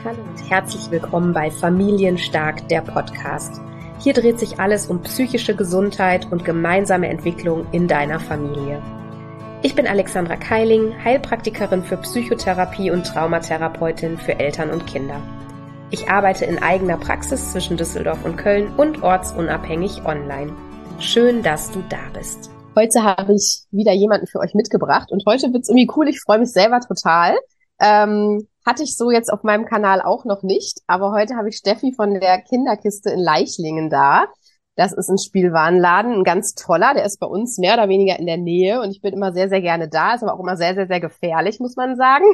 Hallo und herzlich willkommen bei Familienstark, der Podcast. Hier dreht sich alles um psychische Gesundheit und gemeinsame Entwicklung in deiner Familie. Ich bin Alexandra Keiling, Heilpraktikerin für Psychotherapie und Traumatherapeutin für Eltern und Kinder. Ich arbeite in eigener Praxis zwischen Düsseldorf und Köln und ortsunabhängig online. Schön, dass du da bist. Heute habe ich wieder jemanden für euch mitgebracht und heute wird es irgendwie cool. Ich freue mich selber total. Hatte ich so jetzt auf meinem Kanal auch noch nicht, aber heute habe ich Steffi von der Kinderkiste in Leichlingen da. Das ist ein Spielwarenladen, ein ganz toller, der ist bei uns mehr oder weniger in der Nähe und ich bin immer sehr, sehr gerne da, ist aber auch immer sehr, sehr, sehr gefährlich, muss man sagen,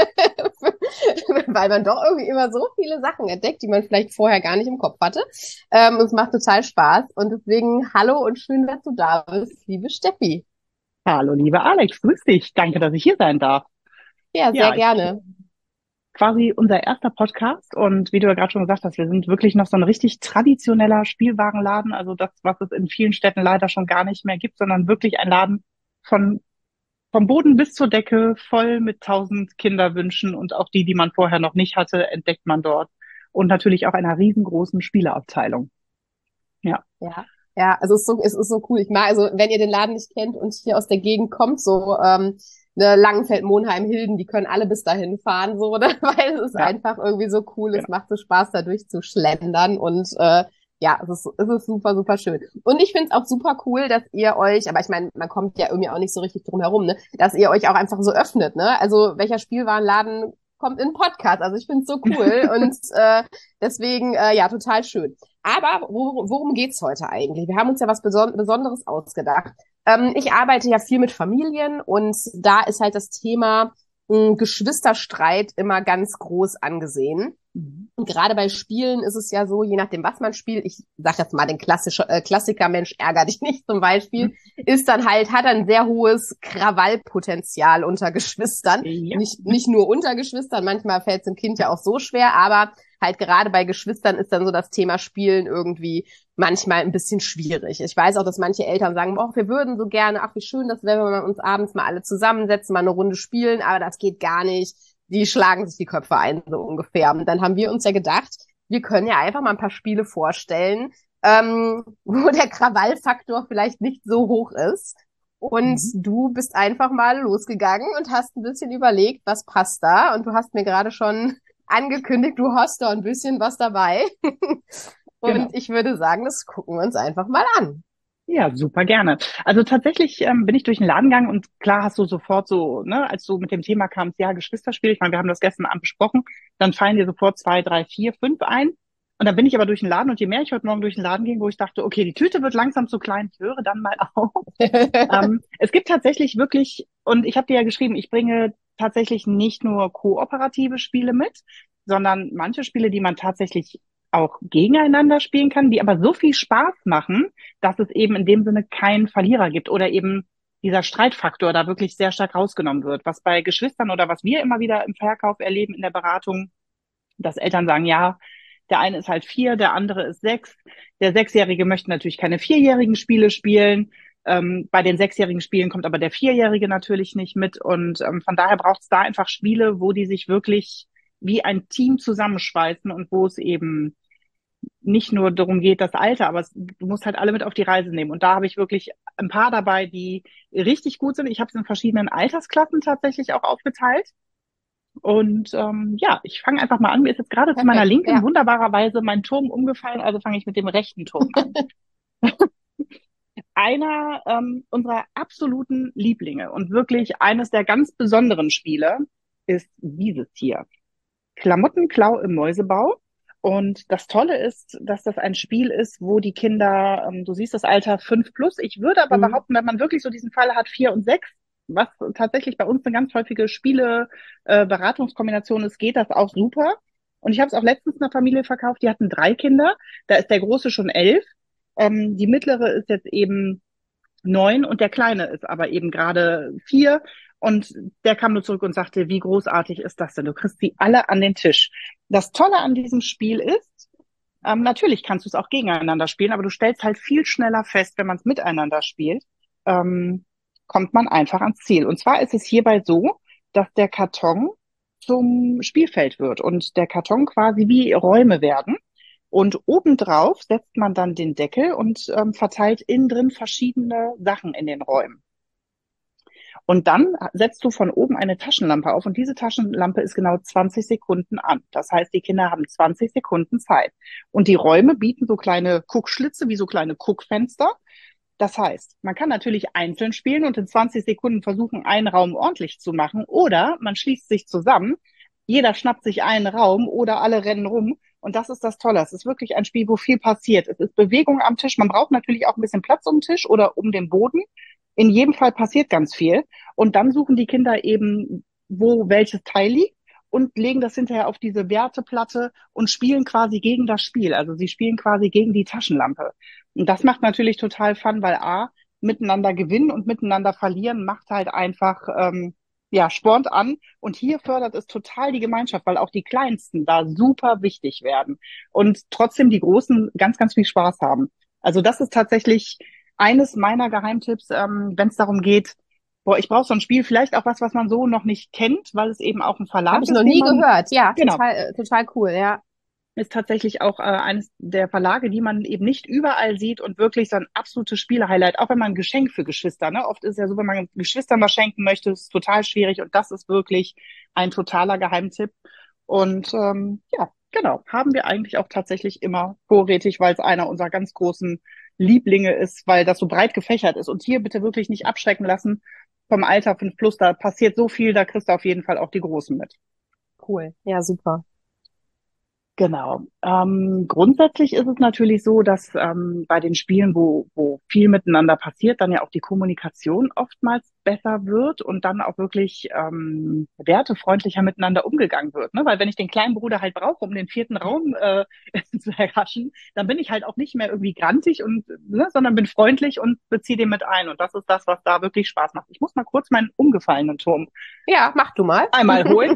weil man doch irgendwie immer so viele Sachen entdeckt, die man vielleicht vorher gar nicht im Kopf hatte. Und es macht total Spaß und deswegen hallo und schön, dass du da bist, liebe Steffi. Hallo, lieber Alex, grüß dich. Danke, dass ich hier sein darf. Ja, sehr Ja, gerne. quasi unser erster Podcast und wie du ja gerade schon gesagt hast, wir sind wirklich noch so ein richtig traditioneller Spielwarenladen, also das, was es in vielen Städten leider schon gar nicht mehr gibt, sondern wirklich ein Laden von vom Boden bis zur Decke, voll mit 1000 Kinderwünschen und auch die, die man vorher noch nicht hatte, entdeckt man dort. Und natürlich auch einer riesengroßen Spieleabteilung. Ja, Ja, ja, also es ist so cool. Ich mag, also wenn ihr den Laden nicht kennt und hier aus der Gegend kommt, so ne, Langenfeld, Monheim, Hilden, die können alle bis dahin fahren, so, oder? Weil es ist ja, einfach irgendwie so cool. Es genau. macht so Spaß, da durchzuschlendern und ja, es ist super, super schön. Und ich finde es auch super cool, dass ihr euch, aber ich meine, man kommt ja irgendwie auch nicht so richtig drum herum, ne, dass ihr euch auch einfach so öffnet, ne? Also welcher Spielwarenladen kommt in Podcast? Also ich finde es so cool und deswegen, ja, total schön. Aber worum geht's heute eigentlich? Wir haben uns ja was Besonderes ausgedacht. Ich arbeite ja viel mit Familien und da ist halt das Thema Geschwisterstreit immer ganz groß angesehen. Mhm. Und gerade bei Spielen ist es ja so, je nachdem, was man spielt, ich sag jetzt mal den Klassiker Mensch, ärger dich nicht zum Beispiel, ist dann halt, hat ein sehr hohes Krawallpotenzial unter Geschwistern. Ja, Nicht nur unter Geschwistern, manchmal fällt es dem Kind ja auch so schwer, aber halt gerade bei Geschwistern ist dann so das Thema Spielen irgendwie manchmal ein bisschen schwierig. Ich weiß auch, dass manche Eltern sagen, oh, wir würden so gerne, ach, wie schön das wäre, wenn wir uns abends mal alle zusammensetzen, mal eine Runde spielen, aber das geht gar nicht. Die schlagen sich die Köpfe ein, so ungefähr. Und dann haben wir uns ja gedacht, wir können ja einfach mal ein paar Spiele vorstellen, wo der Krawallfaktor vielleicht nicht so hoch ist. Und mhm. du bist einfach mal losgegangen und hast ein bisschen überlegt, was passt da. Und du hast mir gerade schon angekündigt, du hast da ein bisschen was dabei. Und Genau. ich würde sagen, das gucken wir uns einfach mal an. Ja, super gerne. Also tatsächlich bin ich durch den Laden gegangen und klar hast du sofort so, ne, als du mit dem Thema kamst, ja, Geschwisterspiel, ich meine, wir haben das gestern Abend besprochen, dann fallen dir sofort zwei, drei, vier, fünf ein. Und dann bin ich aber durch den Laden und je mehr ich heute Morgen durch den Laden ging, wo ich dachte, okay, die Tüte wird langsam zu klein, ich höre dann mal auf. Es gibt tatsächlich wirklich, und ich habe dir ja geschrieben, ich bringe tatsächlich nicht nur kooperative Spiele mit, sondern manche Spiele, die man tatsächlich auch gegeneinander spielen kann, die aber so viel Spaß machen, dass es eben in dem Sinne keinen Verlierer gibt oder eben dieser Streitfaktor da wirklich sehr stark rausgenommen wird. Was bei Geschwistern oder was wir immer wieder im Verkauf erleben in der Beratung, dass Eltern sagen, ja, der eine ist halt 4, der andere ist 6. Der Sechsjährige möchte natürlich keine vierjährigen Spiele spielen. Bei den sechsjährigen Spielen kommt aber der Vierjährige natürlich nicht mit. Und von daher braucht es da einfach Spiele, wo die sich wirklich wie ein Team zusammenschweißen und wo es eben nicht nur darum geht, das Alter, aber du musst halt alle mit auf die Reise nehmen. Und da habe ich wirklich ein paar dabei, die richtig gut sind. Ich habe es in verschiedenen Altersklassen tatsächlich auch aufgeteilt. Und ja, ich fange einfach mal an. Mir ist jetzt gerade zu meiner Perfekt, Linken ja. wunderbarerweise mein Turm umgefallen, also fange ich mit dem rechten Turm an. Einer unserer absoluten Lieblinge und wirklich eines der ganz besonderen Spiele ist dieses hier. Klamottenklau im Mäusebau. Und das Tolle ist, dass das ein Spiel ist, wo die Kinder, du siehst das Alter 5 plus. Ich würde aber Mhm. behaupten, wenn man wirklich so diesen Fall hat, 4 und 6, was tatsächlich bei uns eine ganz häufige Beratungskombination ist, geht das auch super. Und ich habe es auch letztens einer Familie verkauft, die hatten 3 Kinder. Da ist der Große schon 11. Die mittlere ist jetzt eben 9 und der Kleine ist aber eben gerade 4. Und der kam nur zurück und sagte, wie großartig ist das denn? Du kriegst sie alle an den Tisch. Das Tolle an diesem Spiel ist, natürlich kannst du es auch gegeneinander spielen, aber du stellst halt viel schneller fest, wenn man es miteinander spielt, ähm, kommt man einfach ans Ziel. Und zwar ist es hierbei so, dass der Karton zum Spielfeld wird und der Karton quasi wie Räume werden. Und obendrauf setzt man dann den Deckel und verteilt innen drin verschiedene Sachen in den Räumen. Und dann setzt du von oben eine Taschenlampe auf und diese Taschenlampe ist genau 20 Sekunden an. Das heißt, die Kinder haben 20 Sekunden Zeit. Und die Räume bieten so kleine Guckschlitze wie so kleine Guckfenster. Das heißt, man kann natürlich einzeln spielen und in 20 Sekunden versuchen, einen Raum ordentlich zu machen. Oder man schließt sich zusammen, jeder schnappt sich einen Raum oder alle rennen rum. Und das ist das Tolle. Es ist wirklich ein Spiel, wo viel passiert. Es ist Bewegung am Tisch. Man braucht natürlich auch ein bisschen Platz um den Tisch oder um den Boden. In jedem Fall passiert ganz viel. Und dann suchen die Kinder eben, wo welches Teil liegt und legen das hinterher auf diese Werteplatte und spielen quasi gegen das Spiel. Also sie spielen quasi gegen die Taschenlampe. Und das macht natürlich total Fun, weil A, miteinander gewinnen und miteinander verlieren macht halt einfach, ja, spornt an. Und hier fördert es total die Gemeinschaft, weil auch die Kleinsten da super wichtig werden und trotzdem die Großen ganz, ganz viel Spaß haben. Also das ist tatsächlich eines meiner Geheimtipps, wenn es darum geht, boah, ich brauche so ein Spiel, vielleicht auch was, was man so noch nicht kennt, weil es eben auch ein Verlag Habe ich ist, noch den nie man, gehört. Ja, genau, total cool, ja. ist tatsächlich auch eines der Verlage, die man eben nicht überall sieht und wirklich so ein absolutes Spielehighlight, auch wenn man ein Geschenk für Geschwister, ne? Oft ist es ja so, wenn man Geschwistern was schenken möchte, ist es total schwierig und das ist wirklich ein totaler Geheimtipp. Und ja, genau, haben wir eigentlich auch tatsächlich immer vorrätig, weil es einer unserer ganz großen Lieblinge ist, weil das so breit gefächert ist. Und hier bitte wirklich nicht abschrecken lassen vom Alter 5 plus, da passiert so viel, da kriegst du auf jeden Fall auch die Großen mit. Cool. Ja, super. Genau. Grundsätzlich ist es natürlich so, dass bei den Spielen, wo viel miteinander passiert, dann ja auch die Kommunikation oftmals besser wird und dann auch wirklich wertefreundlicher miteinander umgegangen wird. Ne? Weil wenn ich den kleinen Bruder halt brauche, um den vierten Raum zu erhaschen, dann bin ich halt auch nicht mehr irgendwie grantig und ne, sondern bin freundlich und beziehe den mit ein. Und das ist das, was da wirklich Spaß macht. Ich muss mal kurz meinen umgefallenen Turm Ja, mach du mal. einmal holen.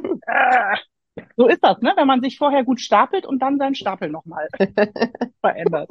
So ist das, ne? Wenn man sich vorher gut stapelt und dann seinen Stapel nochmal verändert.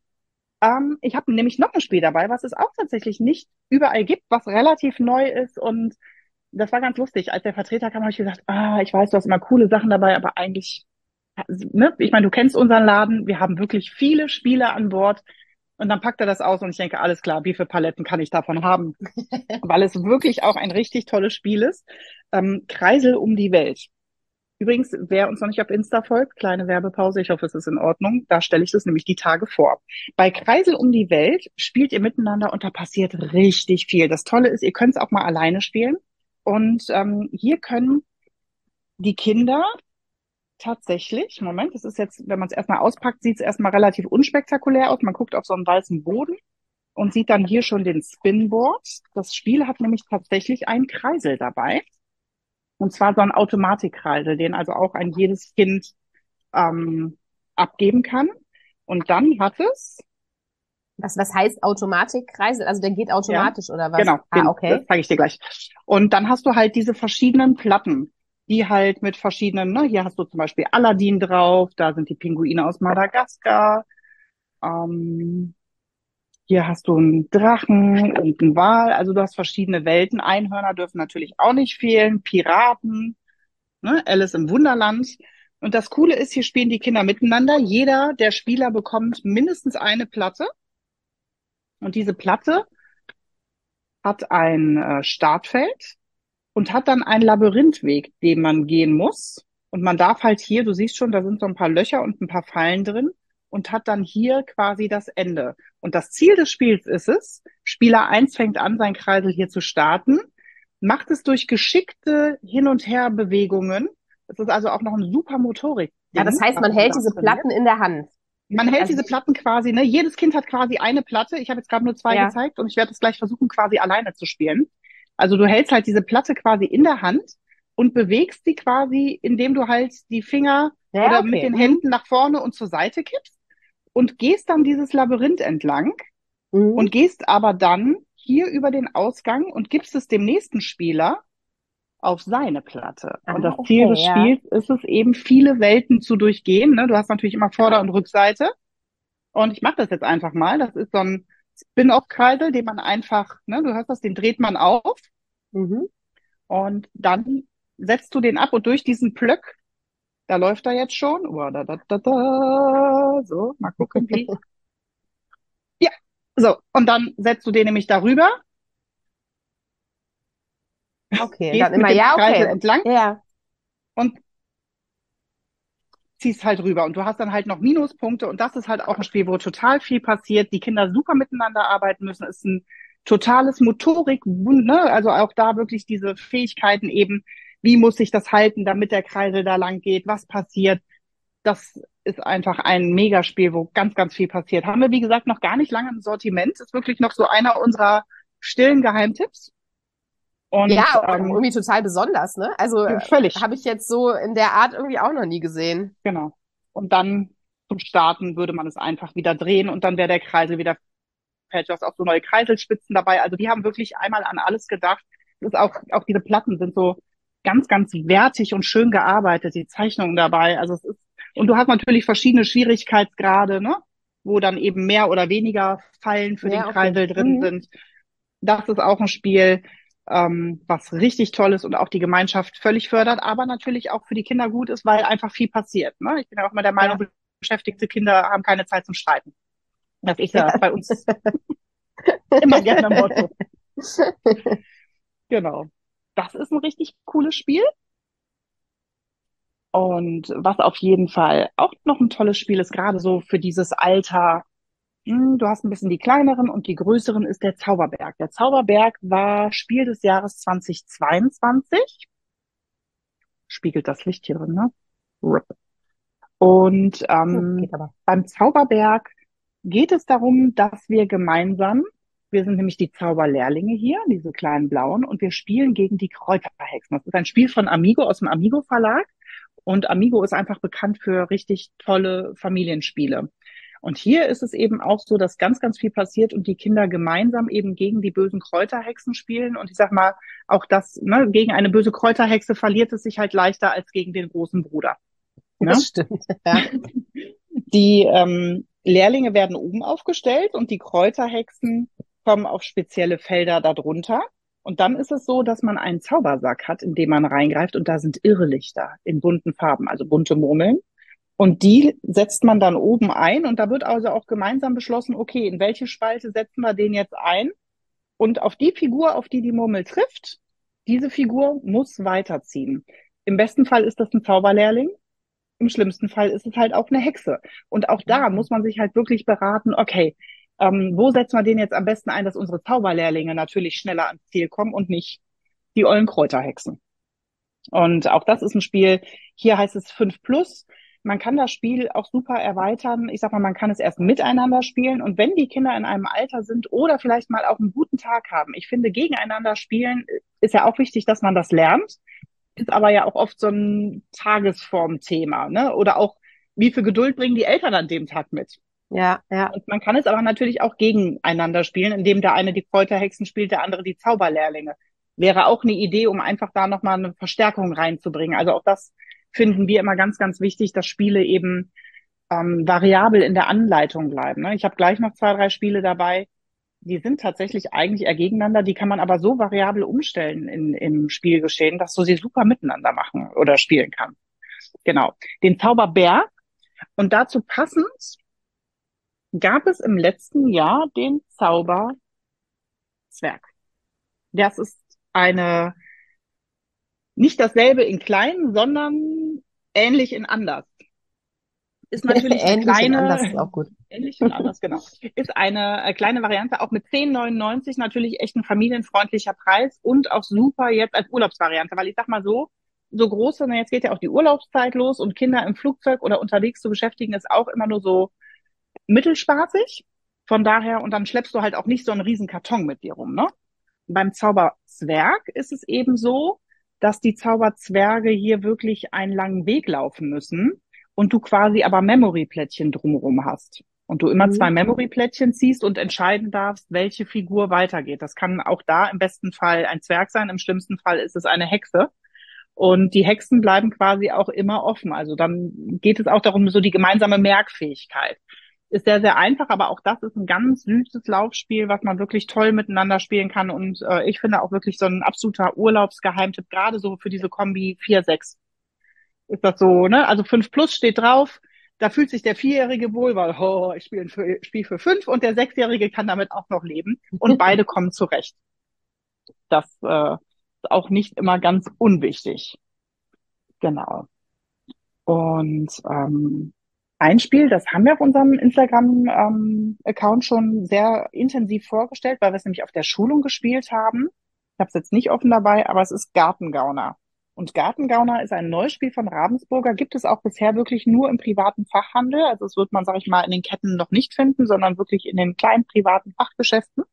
Ich habe nämlich noch ein Spiel dabei, was es auch tatsächlich nicht überall gibt, was relativ neu ist. Und das war ganz lustig. Als der Vertreter kam, habe ich gesagt, ich weiß, du hast immer coole Sachen dabei, aber eigentlich, ne? Ich meine, du kennst unseren Laden. Wir haben wirklich viele Spiele an Bord. Und dann packt er das aus und ich denke, alles klar, wie viele Paletten kann ich davon haben? Weil es wirklich auch ein richtig tolles Spiel ist. Kreisel um die Welt. Übrigens, wer uns noch nicht auf Insta folgt, kleine Werbepause, ich hoffe, es ist in Ordnung. Da stelle ich das nämlich die Tage vor. Bei Kreisel um die Welt spielt ihr miteinander und da passiert richtig viel. Das Tolle ist, ihr könnt es auch mal alleine spielen. Und hier können die Kinder tatsächlich, Moment, das ist jetzt, wenn man es erstmal auspackt, sieht es erstmal relativ unspektakulär aus. Man guckt auf so einen weißen Boden und sieht dann hier schon den Spinboard. Das Spiel hat nämlich tatsächlich einen Kreisel dabei. Und zwar so ein Automatikkreisel, den also auch ein jedes Kind abgeben kann. Und dann hat es, Was heißt Automatikkreisel? Also der geht ja, automatisch oder was? genau, Ah, das okay. zeige ich dir gleich. Und dann hast du halt diese verschiedenen Platten, die halt mit verschiedenen, ne, hier hast du zum Beispiel Aladdin drauf, da sind die Pinguine aus Madagaskar, ähm, hier hast du einen Drachen und einen Wal, also du hast verschiedene Welten. Einhörner dürfen natürlich auch nicht fehlen, Piraten, ne, Alice im Wunderland. Und das Coole ist, hier spielen die Kinder miteinander. Jeder der Spieler bekommt mindestens eine Platte. Und diese Platte hat ein Startfeld und hat dann einen Labyrinthweg, den man gehen muss. Und man darf halt hier, du siehst schon, da sind so ein paar Löcher und ein paar Fallen drin und hat dann hier quasi das Ende. Und das Ziel des Spiels ist es, Spieler eins fängt an, sein Kreisel hier zu starten, macht es durch geschickte Hin- und Herbewegungen. Das ist also auch noch ein super Ja, das Motorik-Ding, heißt, was man man hält da diese trainiert. Platten in der Hand. Man hält Also diese Platten quasi, ne? Jedes Kind hat quasi eine Platte. Ich habe jetzt gerade nur zwei ja, gezeigt und ich werde es gleich versuchen, quasi alleine zu spielen. Also du hältst halt diese Platte quasi in der Hand und bewegst sie quasi, indem du halt die Finger ja, ja, oder mit okay. den Mhm. Händen nach vorne und zur Seite kippst und gehst dann dieses Labyrinth entlang Mhm. und gehst aber dann hier über den Ausgang und gibst es dem nächsten Spieler auf seine Platte. Und Ah, das Ziel des okay, ja. Spiels ist es eben, viele Welten zu durchgehen. Ne? Du hast natürlich immer Vorder- und Rückseite. Und ich mache das jetzt einfach mal. Das ist so ein Spin-off-Kreisel, den man einfach, ne, du hörst das, den dreht man auf Mhm. und dann setzt du den ab und durch diesen Plöck, da läuft er jetzt schon. Oh, da, da, da, da. So, mal gucken, wie. Ja, so. Und dann setzt du den nämlich darüber, Okay, und dann gehst mit immer, dem ja, Kreisel okay. entlang Ja. und ziehst halt rüber. Und du hast dann halt noch Minuspunkte. Und das ist halt auch ein Spiel, wo total viel passiert. Die Kinder super miteinander arbeiten müssen. Ist ein totales Motorik, ne? Also auch da wirklich diese Fähigkeiten eben. Wie muss sich das halten, damit der Kreisel da lang geht? Was passiert? Das ist einfach ein Megaspiel, wo ganz, ganz viel passiert. Haben wir, wie gesagt, noch gar nicht lange im Sortiment. Ist wirklich noch so einer unserer stillen Geheimtipps. Und Ja, auch irgendwie total besonders, ne? Also völlig, habe ich jetzt so in der Art irgendwie auch noch nie gesehen. genau. Und dann zum Starten würde man es einfach wieder drehen und dann wäre der Kreisel wieder fertig. Du hast auch so neue Kreiselspitzen dabei. Also die haben wirklich einmal an alles gedacht. Das ist auch diese Platten sind so ganz, ganz wertig und schön gearbeitet, die Zeichnungen dabei. Also es ist, und du hast natürlich verschiedene Schwierigkeitsgrade, ne? Wo dann eben mehr oder weniger Fallen für den Ja, okay. Kreisel drin Mhm. sind. Das ist auch ein Spiel, was richtig toll ist und auch die Gemeinschaft völlig fördert, aber natürlich auch für die Kinder gut ist, weil einfach viel passiert. Ne? Ich bin ja auch immer der Meinung, Ja. beschäftigte Kinder haben keine Zeit zum Streiten. Das ist ja Ja. bei uns immer gerne Motto. Genau. Das ist ein richtig cooles Spiel. Und was auf jeden Fall auch noch ein tolles Spiel ist, gerade so für dieses Alter, du hast ein bisschen die kleineren und die größeren, ist der Zauberberg. Der Zauberberg war Spiel des Jahres 2022. Spiegelt das Licht hier drin, ne? RIP. Und Geht aber. beim Zauberberg geht es darum, dass wir gemeinsam, wir sind nämlich die Zauberlehrlinge hier, diese kleinen blauen, und wir spielen gegen die Kräuterhexen. Das ist ein Spiel von Amigo aus dem Amigo Verlag. Und Amigo ist einfach bekannt für richtig tolle Familienspiele. Und hier ist es eben auch so, dass ganz, ganz viel passiert und die Kinder gemeinsam eben gegen die bösen Kräuterhexen spielen. Und ich sag mal, auch das, ne, gegen eine böse Kräuterhexe verliert es sich halt leichter als gegen den großen Bruder. Ne? Das stimmt. Ja. Die Lehrlinge werden oben aufgestellt und die Kräuterhexen kommen auf spezielle Felder darunter. Und dann ist es so, dass man einen Zaubersack hat, in den man reingreift und da sind Irrlichter in bunten Farben, also bunte Murmeln. Und die setzt man dann oben ein und da wird also auch gemeinsam beschlossen, okay, in welche Spalte setzen wir den jetzt ein? Und auf die Figur, auf die die Murmel trifft, diese Figur muss weiterziehen. Im besten Fall ist das ein Zauberlehrling. Im schlimmsten Fall ist es halt auch eine Hexe. Und auch da muss man sich halt wirklich beraten, okay, wo setzen wir den jetzt am besten ein, dass unsere Zauberlehrlinge natürlich schneller ans Ziel kommen und nicht die ollen Kräuterhexen. Und auch das ist ein Spiel, hier heißt es 5 plus. Man kann das Spiel auch super erweitern. Ich sag mal, man kann es erst miteinander spielen. Und wenn die Kinder in einem Alter sind oder vielleicht mal auch einen guten Tag haben, ich finde, gegeneinander spielen ist ja auch wichtig, dass man das lernt. Ist aber ja auch oft so ein Tagesformthema, ne? Oder auch, wie viel Geduld bringen die Eltern an dem Tag mit? Ja, ja. Und man kann es aber natürlich auch gegeneinander spielen, indem der eine die Kräuterhexen spielt, der andere die Zauberlehrlinge. Wäre auch eine Idee, um einfach da nochmal eine Verstärkung reinzubringen. Also auch das finden wir immer ganz, ganz wichtig, dass Spiele eben variabel in der Anleitung bleiben. Ne? Ich habe gleich noch 2, 3 Spiele dabei, die sind tatsächlich eigentlich eher gegeneinander, die kann man aber so variabel umstellen im Spielgeschehen, dass du sie super miteinander machen oder spielen kann. Genau. Den Zauberberg. Und dazu passend gab es im letzten Jahr den Zauberzwerg. Das ist eine, nicht dasselbe in klein, sondern ähnlich in anders. Ist natürlich eine Ähnlich und anders ist kleine, auch gut. ähnlich und anders, genau. Ist eine kleine Variante, auch mit 10,99 natürlich echt ein familienfreundlicher Preis und auch super jetzt als Urlaubsvariante, weil ich sag mal so, so große, na, jetzt geht ja auch die Urlaubszeit los und Kinder im Flugzeug oder unterwegs zu beschäftigen ist auch immer nur so mittelspaßig. Von daher, und dann schleppst du halt auch nicht so einen riesen Karton mit dir rum, ne? Beim Zauberzwerg ist es eben so, dass die Zauberzwerge hier wirklich einen langen Weg laufen müssen und du quasi aber Memory-Plättchen drumherum hast. Und du immer 2 Mhm. Memory-Plättchen ziehst und entscheiden darfst, welche Figur weitergeht. Das kann auch da im besten Fall ein Zwerg sein, im schlimmsten Fall ist es eine Hexe. Und die Hexen bleiben quasi auch immer offen. Also dann geht es auch darum, so die gemeinsame Merkfähigkeit. Ist sehr, sehr einfach, aber auch das ist ein ganz süßes Laufspiel, was man wirklich toll miteinander spielen kann. Und ich finde auch wirklich so ein absoluter Urlaubsgeheimtipp, gerade so für diese Kombi 4-6. Ist das so, ne? Also 5 plus steht drauf. Da fühlt sich der Vierjährige wohl, weil, oh, ich spiele ein Spiel für 5 und der Sechsjährige kann damit auch noch leben. Und beide kommen zurecht. Das ist auch nicht immer ganz unwichtig. Genau. Und ein Spiel, das haben wir auf unserem Instagram-Account schon sehr intensiv vorgestellt, weil wir es nämlich auf der Schulung gespielt haben. Ich habe es jetzt nicht offen dabei, aber es ist Gartengauner. Und Gartengauner ist ein neues Spiel von Ravensburger, gibt es auch bisher wirklich nur im privaten Fachhandel. Also es wird man, sage ich mal, in den Ketten noch nicht finden, sondern wirklich in den kleinen privaten Fachgeschäften.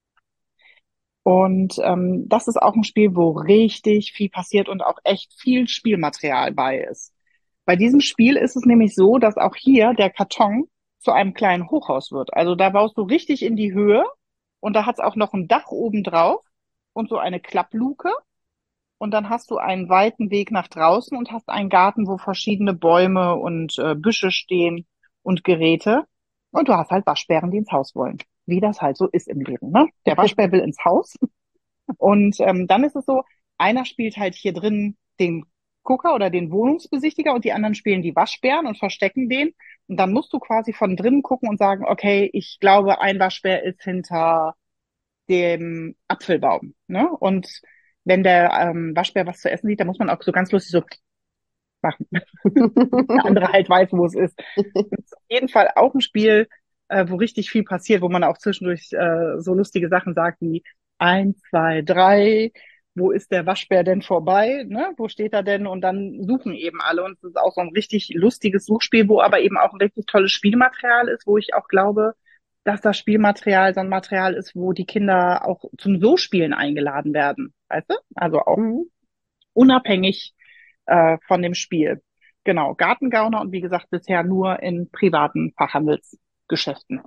Und das ist auch ein Spiel, wo richtig viel passiert und auch echt viel Spielmaterial bei ist. Bei diesem Spiel ist es nämlich so, dass auch hier der Karton zu einem kleinen Hochhaus wird. Also da baust du richtig in die Höhe und da hat es auch noch ein Dach oben drauf und so eine Klappluke. Und dann hast du einen weiten Weg nach draußen und hast einen Garten, wo verschiedene Bäume und Büsche stehen und Geräte. Und du hast halt Waschbären, die ins Haus wollen. Wie das halt so ist im Leben, ne? Der Waschbär will ins Haus. Und dann ist es so, einer spielt halt hier drin den Gucker oder den Wohnungsbesichtiger und die anderen spielen die Waschbären und verstecken den. Und dann musst du quasi von drinnen gucken und sagen, okay, ich glaube, ein Waschbär ist hinter dem Apfelbaum. Ne? Und wenn der Waschbär was zu essen sieht, dann muss man auch so ganz lustig so machen. Der andere halt weiß, wo es ist. Das ist auf jeden Fall auch ein Spiel, wo richtig viel passiert, wo man auch zwischendurch so lustige Sachen sagt wie 1, 2, 3, wo ist der Waschbär denn vorbei? Ne? Wo steht er denn? Und dann suchen eben alle. Und es ist auch so ein richtig lustiges Suchspiel, wo aber eben auch ein richtig tolles Spielmaterial ist, wo ich auch glaube, dass das Spielmaterial so ein Material ist, wo die Kinder auch zum So-Spielen eingeladen werden. Weißt du? Also auch unabhängig von dem Spiel. Genau, Gartengauner und wie gesagt, bisher nur in privaten Fachhandelsgeschäften.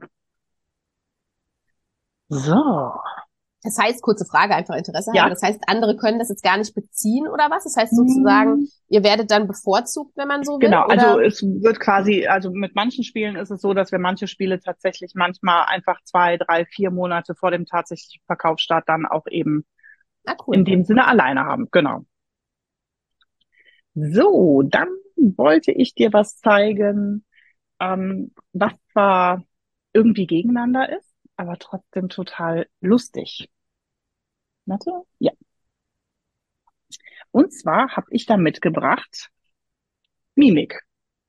So, Das heißt, kurze Frage, einfach Interesse halber. ja. Das heißt, andere können das jetzt gar nicht beziehen oder was? Das heißt sozusagen, ihr werdet dann bevorzugt, wenn man so will? Genau, oder? also es wird quasi, also mit manchen Spielen ist es so, dass wir manche Spiele tatsächlich manchmal einfach 2, 3, 4 Monate vor dem tatsächlichen Verkaufsstart dann auch eben Cool. in dem Sinne alleine haben. Genau. So, dann wollte ich dir was zeigen, was zwar irgendwie gegeneinander ist, aber trotzdem total lustig. Warte, ja. Und zwar habe ich da mitgebracht Mimik.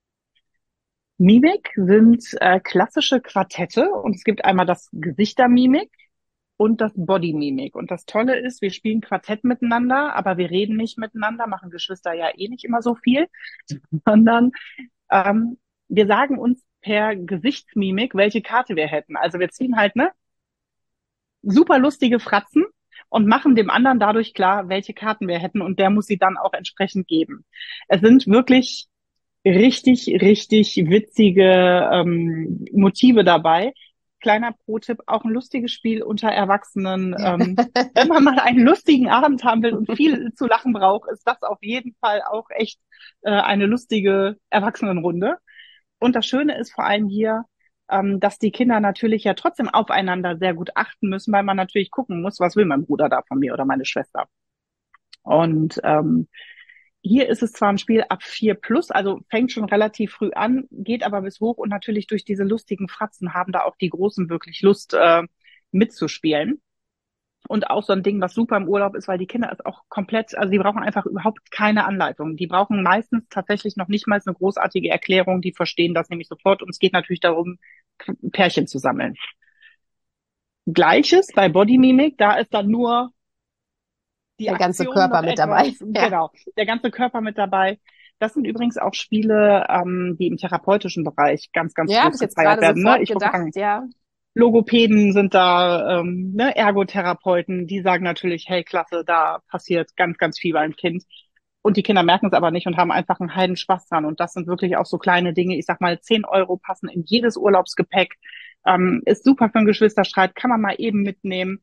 Mimik sind klassische Quartette und es gibt einmal das Gesichtermimik und das Bodymimik. Und das Tolle ist, wir spielen Quartett miteinander, aber wir reden nicht miteinander, machen Geschwister ja eh nicht immer so viel, sondern wir sagen uns per Gesichtsmimik, welche Karte wir hätten. Also wir ziehen halt ne super lustige Fratzen und machen dem anderen dadurch klar, welche Karten wir hätten und der muss sie dann auch entsprechend geben. Es sind wirklich richtig, richtig witzige Motive dabei. Kleiner Pro-Tipp, auch ein lustiges Spiel unter Erwachsenen. Wenn man mal einen lustigen Abend haben will und viel zu lachen braucht, ist das auf jeden Fall auch echt eine lustige Erwachsenenrunde. Und das Schöne ist vor allem hier, dass die Kinder natürlich ja trotzdem aufeinander sehr gut achten müssen, weil man natürlich gucken muss, was will mein Bruder da von mir oder meine Schwester. Und hier ist es zwar ein Spiel ab 4 plus, also fängt schon relativ früh an, geht aber bis hoch und natürlich durch diese lustigen Fratzen haben da auch die Großen wirklich Lust mitzuspielen. Und auch so ein Ding, was super im Urlaub ist, weil die Kinder es auch komplett, also die brauchen einfach überhaupt keine Anleitung. Die brauchen meistens tatsächlich noch nicht mal eine großartige Erklärung, die verstehen das nämlich sofort. Und es geht natürlich darum, Pärchen zu sammeln. Gleiches bei Bodymimik, da ist dann nur die der ganze Aktion Körper noch mit etwas, dabei. Genau, der ganze Körper mit dabei. Das sind übrigens auch Spiele, die im therapeutischen Bereich ganz, ganz Ja, habe groß ich jetzt gefeiert gerade werden. sofort Ne? Ich gedacht, sagen, ja. Logopäden sind da, ne, Ergotherapeuten, die sagen natürlich, hey, klasse, da passiert ganz, ganz viel beim Kind. Und die Kinder merken es aber nicht und haben einfach einen heiden Spaß dran. Und das sind wirklich auch so kleine Dinge. Ich sag mal, 10 € passen in jedes Urlaubsgepäck. Ist super für einen Geschwisterstreit, kann man mal eben mitnehmen.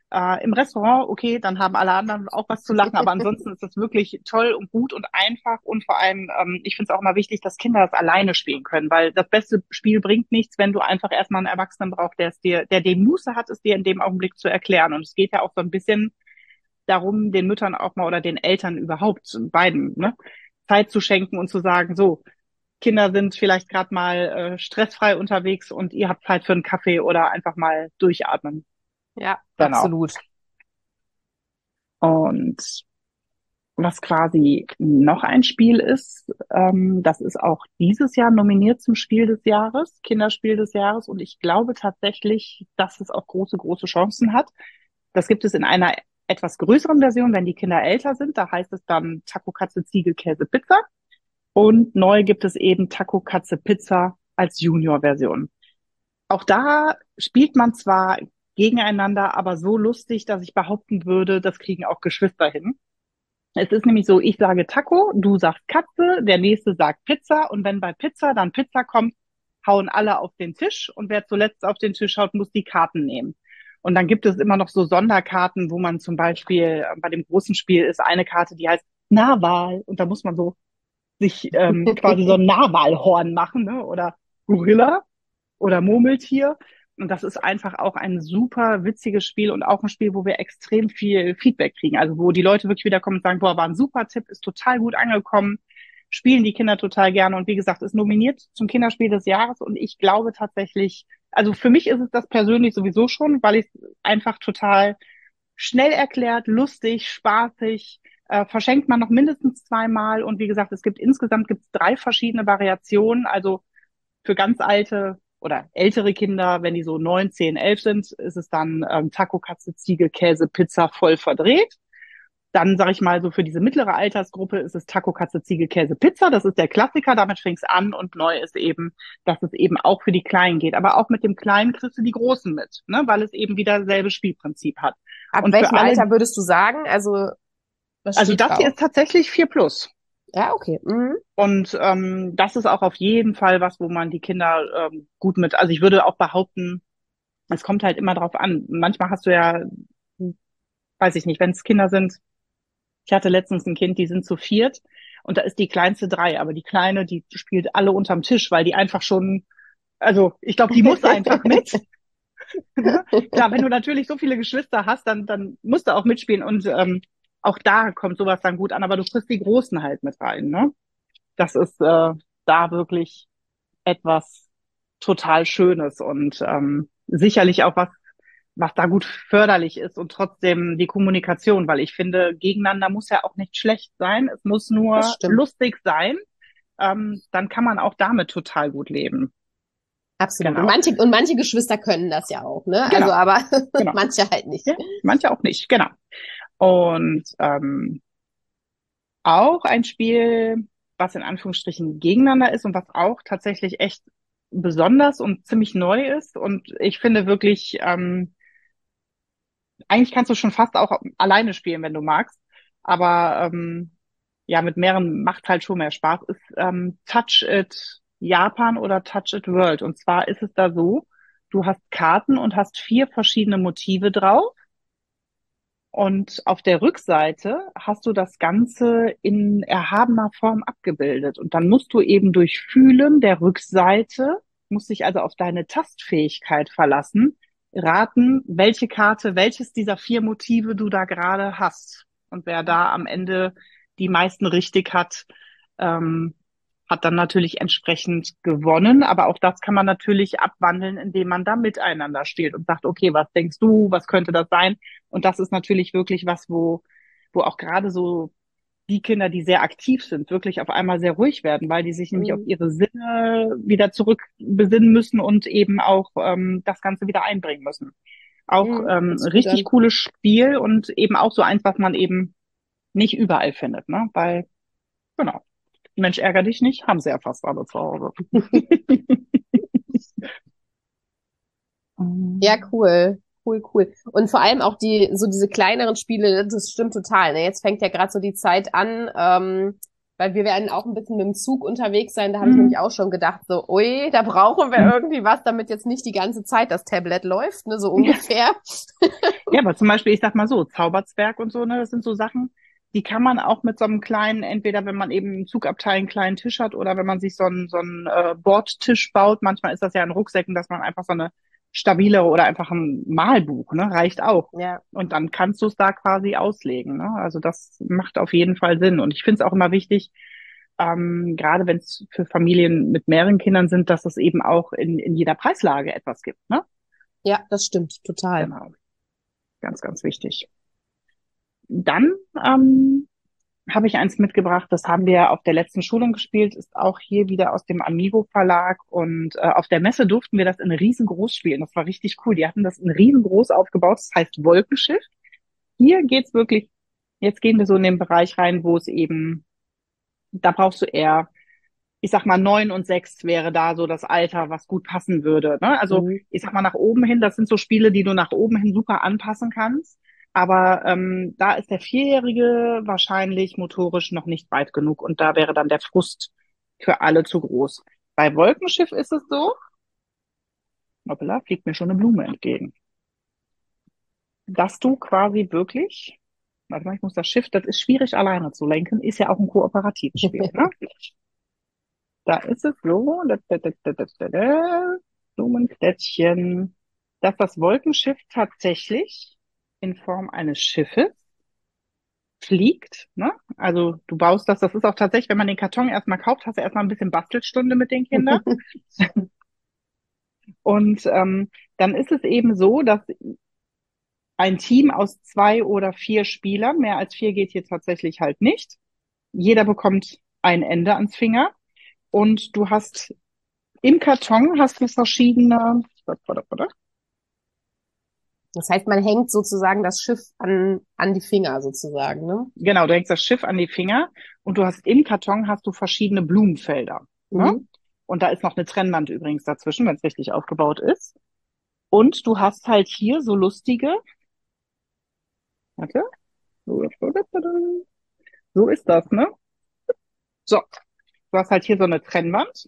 Im Restaurant, okay, dann haben alle anderen auch was zu lachen, aber ansonsten ist das wirklich toll und gut und einfach und vor allem, ich finde es auch immer wichtig, dass Kinder das alleine spielen können, weil das beste Spiel bringt nichts, wenn du einfach erstmal einen Erwachsenen brauchst, der die Muße hat, es dir in dem Augenblick zu erklären. Und es geht ja auch so ein bisschen darum, den Müttern auch mal oder den Eltern überhaupt, beiden, ne, Zeit zu schenken und zu sagen, so, Kinder sind vielleicht gerade mal stressfrei unterwegs und ihr habt Zeit für einen Kaffee oder einfach mal durchatmen. Ja, Genau. absolut. Und was quasi noch ein Spiel ist, das ist auch dieses Jahr nominiert zum Spiel des Jahres, Kinderspiel des Jahres. Und ich glaube tatsächlich, dass es auch große, große Chancen hat. Das gibt es in einer etwas größeren Version, wenn die Kinder älter sind. Da heißt es dann Taco, Katze, Ziegel, Käse, Pizza. Und neu gibt es eben Taco, Katze, Pizza als Junior-Version. Auch da spielt man zwar gegeneinander, aber so lustig, dass ich behaupten würde, das kriegen auch Geschwister hin. Es ist nämlich so, ich sage Taco, du sagst Katze, der nächste sagt Pizza und wenn bei Pizza dann Pizza kommt, hauen alle auf den Tisch und wer zuletzt auf den Tisch haut, muss die Karten nehmen. Und dann gibt es immer noch so Sonderkarten, wo man zum Beispiel bei dem großen Spiel ist eine Karte, die heißt Narwal und da muss man so sich quasi so ein Narwalhorn machen, ne? Oder Gorilla oder Murmeltier. Und das ist einfach auch ein super witziges Spiel und auch ein Spiel, wo wir extrem viel Feedback kriegen. Also wo die Leute wirklich wieder kommen und sagen, boah, war ein super Tipp, ist total gut angekommen, spielen die Kinder total gerne. Und wie gesagt, ist nominiert zum Kinderspiel des Jahres. Und ich glaube tatsächlich, also für mich ist es das persönlich sowieso schon, weil ich es einfach total schnell erklärt, lustig, spaßig, verschenkt man noch mindestens zweimal. Und wie gesagt, insgesamt gibt's 3 verschiedene Variationen. Also für ganz alte oder ältere Kinder, wenn die so 9, 10, 11 sind, ist es dann Taco, Katze, Ziege, Käse, Pizza voll verdreht. Dann sage ich mal so für diese mittlere Altersgruppe ist es Taco, Katze, Ziege, Käse, Pizza. Das ist der Klassiker, damit fängt's an und neu ist eben, dass es eben auch für die Kleinen geht. Aber auch mit dem Kleinen kriegst du die Großen mit, ne? Weil es eben wieder dasselbe Spielprinzip hat. Ab Und für welchem alle, Alter würdest du sagen? Also, was also steht das hier drauf? ist tatsächlich 4 plus. Ja, okay. Mhm. Und das ist auch auf jeden Fall was, wo man die Kinder gut mit, also ich würde auch behaupten, es kommt halt immer drauf an. Manchmal hast du ja, weiß ich nicht, wenn es Kinder sind, ich hatte letztens ein Kind, die sind zu viert und da ist die kleinste 3, aber die Kleine, die spielt alle unterm Tisch, weil die einfach schon, also ich glaube, die muss einfach mit. Klar, wenn du natürlich so viele Geschwister hast, dann musst du auch mitspielen und auch da kommt sowas dann gut an, aber du kriegst die Großen halt mit rein, ne? Das ist da wirklich etwas total Schönes und sicherlich auch was da gut förderlich ist und trotzdem die Kommunikation, weil ich finde, gegeneinander muss ja auch nicht schlecht sein, es muss Das nur stimmt. lustig sein, dann kann man auch damit total gut leben. Absolut. Und Genau, manche Geschwister können das ja auch, ne? Also, genau, aber genau. manche halt nicht. Ja, manche auch nicht, genau. Und auch ein Spiel, was in Anführungsstrichen gegeneinander ist und was auch tatsächlich echt besonders und ziemlich neu ist. Und ich finde wirklich, eigentlich kannst du schon fast auch alleine spielen, wenn du magst. Aber ja, mit mehreren macht halt schon mehr Spaß. Ist Touch It Japan oder Touch It World. Und zwar ist es da so, du hast Karten und hast 4 verschiedene Motive drauf. Und auf der Rückseite hast du das Ganze in erhabener Form abgebildet. Und dann musst du eben durch Fühlen der Rückseite, musst dich also auf deine Tastfähigkeit verlassen, raten, welche Karte, welches dieser 4 Motive du da gerade hast. Und wer da am Ende die meisten richtig hat, ähm, hat dann natürlich entsprechend gewonnen. Aber auch das kann man natürlich abwandeln, indem man da miteinander spielt und sagt, okay, was denkst du, was könnte das sein? Und das ist natürlich wirklich was, wo auch gerade so die Kinder, die sehr aktiv sind, wirklich auf einmal sehr ruhig werden, weil die sich nämlich auf Mhm. ihre Sinne wieder zurück besinnen müssen und eben auch das Ganze wieder einbringen müssen. Auch Mhm. Hört sich gut richtig an. cooles Spiel und eben auch so eins, was man eben nicht überall findet, ne? Weil, genau, Mensch, ärger dich nicht, haben sie ja fast alle zu Hause. Ja, cool. Cool, cool. Und vor allem auch so diese kleineren Spiele, das stimmt total. Ne? Jetzt fängt ja gerade so die Zeit an, Weil wir werden auch ein bisschen mit dem Zug unterwegs sein. Da habe ich nämlich auch schon gedacht, so, ui, da brauchen wir irgendwie was, damit jetzt nicht die ganze Zeit das Tablet läuft, ne, so ungefähr. Ja, aber zum Beispiel, ich sag mal so, Zauberzwerg und so, ne, das sind so Sachen, die kann man auch mit so einem kleinen, entweder wenn man eben im Zugabteil einen kleinen Tisch hat oder wenn man sich so einen Bordtisch baut, manchmal ist das ja in Rucksäcken, dass man einfach so eine stabilere oder einfach ein Malbuch, ne, reicht auch. Ja. Und dann kannst du es da quasi auslegen, ne? Also das macht auf jeden Fall Sinn. Und ich finde es auch immer wichtig, gerade wenn es für Familien mit mehreren Kindern sind, dass es eben auch in jeder Preislage etwas gibt, ne? Ja, das stimmt, total. Genau. Ganz, ganz wichtig. Dann habe ich eins mitgebracht, das haben wir auf der letzten Schulung gespielt, ist auch hier wieder aus dem Amigo Verlag und auf der Messe durften wir das in riesengroß spielen. Das war richtig cool. Die hatten das in riesengroß aufgebaut, das heißt Wolkenschiff. Hier geht's wirklich, jetzt gehen wir so in den Bereich rein, wo es eben, da brauchst du eher, ich sag mal, 9 und 6 wäre da so das Alter, was gut passen würde. Ne? Also Mhm. ich sag mal, nach oben hin, das sind so Spiele, die du nach oben hin super anpassen kannst. Aber da ist der Vierjährige wahrscheinlich motorisch noch nicht weit genug und da wäre dann der Frust für alle zu groß. Bei Wolkenschiff ist es so, hoppala, fliegt mir schon eine Blume entgegen, dass du quasi wirklich, warte mal, ich muss das Schiff, das ist schwierig alleine zu lenken, ist ja auch ein kooperatives Spiel. Ne? Da ist es so, Blumenplättchen, dass das Wolkenschiff tatsächlich in Form eines Schiffes fliegt. Ne? Also du baust das, das ist auch tatsächlich, wenn man den Karton erstmal kauft, hast du erstmal ein bisschen Bastelstunde mit den Kindern. Und dann ist es eben so, dass ein Team aus 2 oder 4 Spielern, mehr als 4 geht hier tatsächlich halt nicht. Jeder bekommt ein Ende ans Finger und du hast im Karton hast du verschiedene. Das heißt, man hängt sozusagen das Schiff an die Finger sozusagen, ne? Genau, du hängst das Schiff an die Finger und du hast im Karton hast du verschiedene Blumenfelder. Ne? Mhm. Und da ist noch eine Trennwand übrigens dazwischen, wenn es richtig aufgebaut ist. Und du hast halt hier so lustige, warte, so ist das, ne? So, du hast halt hier so eine Trennwand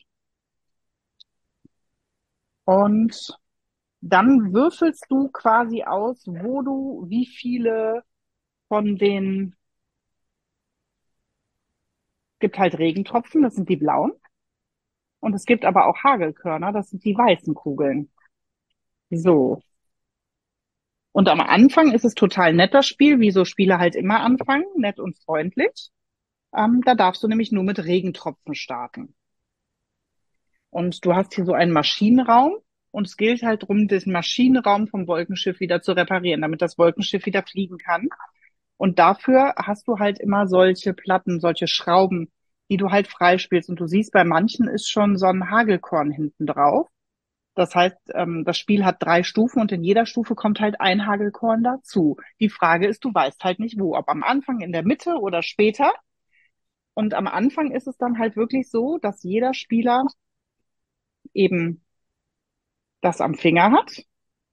und dann würfelst du quasi aus, wo du wie viele von den, gibt halt Regentropfen, das sind die blauen. Und es gibt aber auch Hagelkörner, das sind die weißen Kugeln. So. Und am Anfang ist es total nett, das Spiel, wie so Spiele halt immer anfangen, nett und freundlich. Da darfst du nämlich nur mit Regentropfen starten. Und du hast hier so einen Maschinenraum und es gilt halt darum, den Maschinenraum vom Wolkenschiff wieder zu reparieren, damit das Wolkenschiff wieder fliegen kann. Und dafür hast du halt immer solche Platten, solche Schrauben, die du halt freispielst. Und du siehst, bei manchen ist schon so ein Hagelkorn hinten drauf. Das heißt, das Spiel hat 3 Stufen und in jeder Stufe kommt halt ein Hagelkorn dazu. Die Frage ist, du weißt halt nicht wo, ob am Anfang, in der Mitte oder später. Und am Anfang ist es dann halt wirklich so, dass jeder Spieler eben das am Finger hat.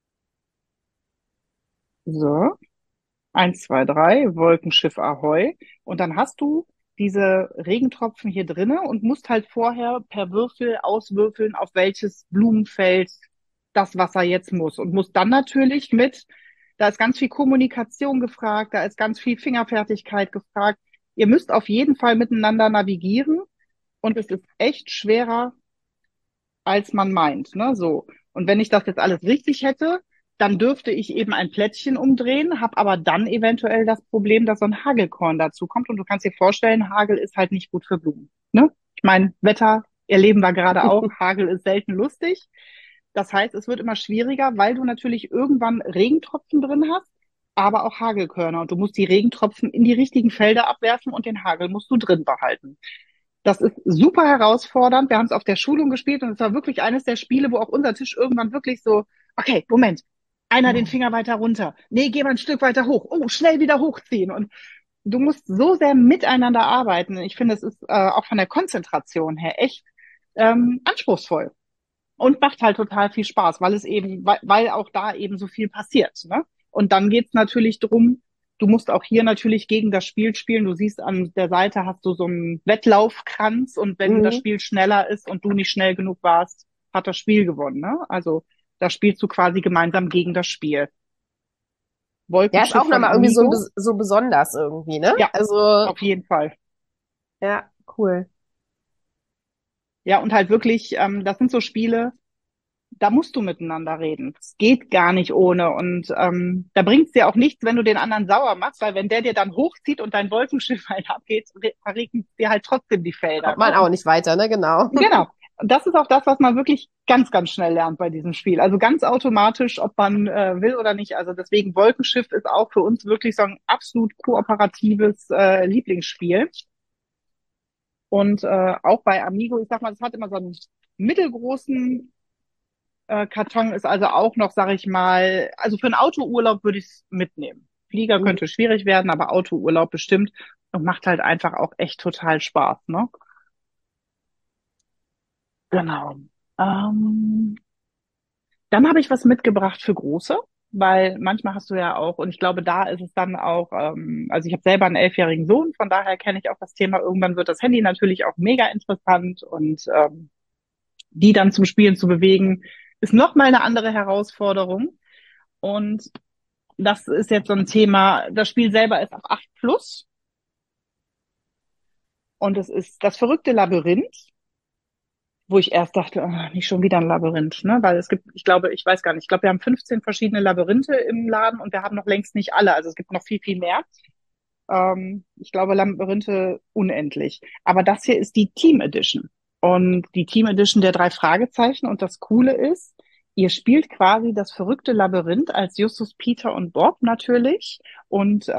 So, 1, 2, 3, Wolkenschiff Ahoi. Und dann hast du diese Regentropfen hier drinne und musst halt vorher per Würfel auswürfeln, auf welches Blumenfeld das Wasser jetzt muss. Und musst dann natürlich da ist ganz viel Kommunikation gefragt, da ist ganz viel Fingerfertigkeit gefragt. Ihr müsst auf jeden Fall miteinander navigieren und es ist echt schwerer, als man meint, ne, so. Und wenn ich das jetzt alles richtig hätte, dann dürfte ich eben ein Plättchen umdrehen, habe aber dann eventuell das Problem, dass so ein Hagelkorn dazu kommt. Und du kannst dir vorstellen, Hagel ist halt nicht gut für Blumen. Ne? Ich meine, Wetter erleben wir gerade auch. Hagel ist selten lustig. Das heißt, es wird immer schwieriger, weil du natürlich irgendwann Regentropfen drin hast, aber auch Hagelkörner. Und du musst die Regentropfen in die richtigen Felder abwerfen und den Hagel musst du drin behalten. Das ist super herausfordernd. Wir haben es auf der Schulung gespielt und es war wirklich eines der Spiele, wo auch unser Tisch irgendwann wirklich so, okay, Moment, einer den Finger weiter runter. Nee, geh mal ein Stück weiter hoch. Oh, schnell wieder hochziehen. Und du musst so sehr miteinander arbeiten. Ich finde, es ist auch von der Konzentration her echt anspruchsvoll. Und macht halt total viel Spaß, weil es eben, weil auch da eben so viel passiert. Ne? Und dann geht's natürlich drum, Du musst auch hier natürlich gegen das Spiel spielen. Du siehst, an der Seite hast du so einen Wettlaufkranz und wenn das Mhm. Spiel schneller ist und du nicht schnell genug warst, hat das Spiel gewonnen, ne? Also da spielst du quasi gemeinsam gegen das Spiel. Ja, ist Wolkenschiff auch von nochmal irgendwie Amigo. so besonders irgendwie, ne? Ja, Also, auf jeden Fall. ja, cool. Ja, und halt wirklich, das sind so Spiele, da musst du miteinander reden. Es geht gar nicht ohne. Und da bringt's dir auch nichts, wenn du den anderen sauer machst, weil wenn der dir dann hochzieht und dein Wolkenschiff halt abgeht, verregnet dir halt trotzdem die Felder. Kommt Ne? man auch Und nicht weiter, ne? Genau. genau. Das ist auch das, was man wirklich ganz, ganz schnell lernt bei diesem Spiel. Also ganz automatisch, ob man will oder nicht. Also deswegen Wolkenschiff ist auch für uns wirklich so ein absolut kooperatives Lieblingsspiel. Und auch bei Amigo, ich sag mal, es hat immer so einen mittelgroßen Karton, ist also auch noch, sag ich mal, also für einen Autourlaub würde ich es mitnehmen. Flieger Mhm. könnte schwierig werden, aber Autourlaub bestimmt und macht halt einfach auch echt total Spaß, ne? Genau. Ähm, Dann habe ich was mitgebracht für Große, weil manchmal hast du ja auch, und ich glaube, da ist es dann auch, also ich habe selber einen 11-jährigen Sohn, von daher kenne ich auch das Thema. Irgendwann wird das Handy natürlich auch mega interessant und die dann zum Spielen zu bewegen, ist noch mal eine andere Herausforderung. Und das ist jetzt so ein Thema. Das Spiel selber ist auf 8 plus und es ist das verrückte Labyrinth, wo ich erst dachte, oh, nicht schon wieder ein Labyrinth, ne? Weil es gibt, ich glaube, ich weiß gar nicht, ich glaube, wir haben 15 verschiedene Labyrinthe im Laden und wir haben noch längst nicht alle. Also es gibt noch viel, viel mehr. Ich glaube, Labyrinthe unendlich. Aber das hier ist die Team Edition. Und die Team Edition der 3 Fragezeichen. Und das Coole ist, ihr spielt quasi das verrückte Labyrinth als Justus, Peter und Bob natürlich. Und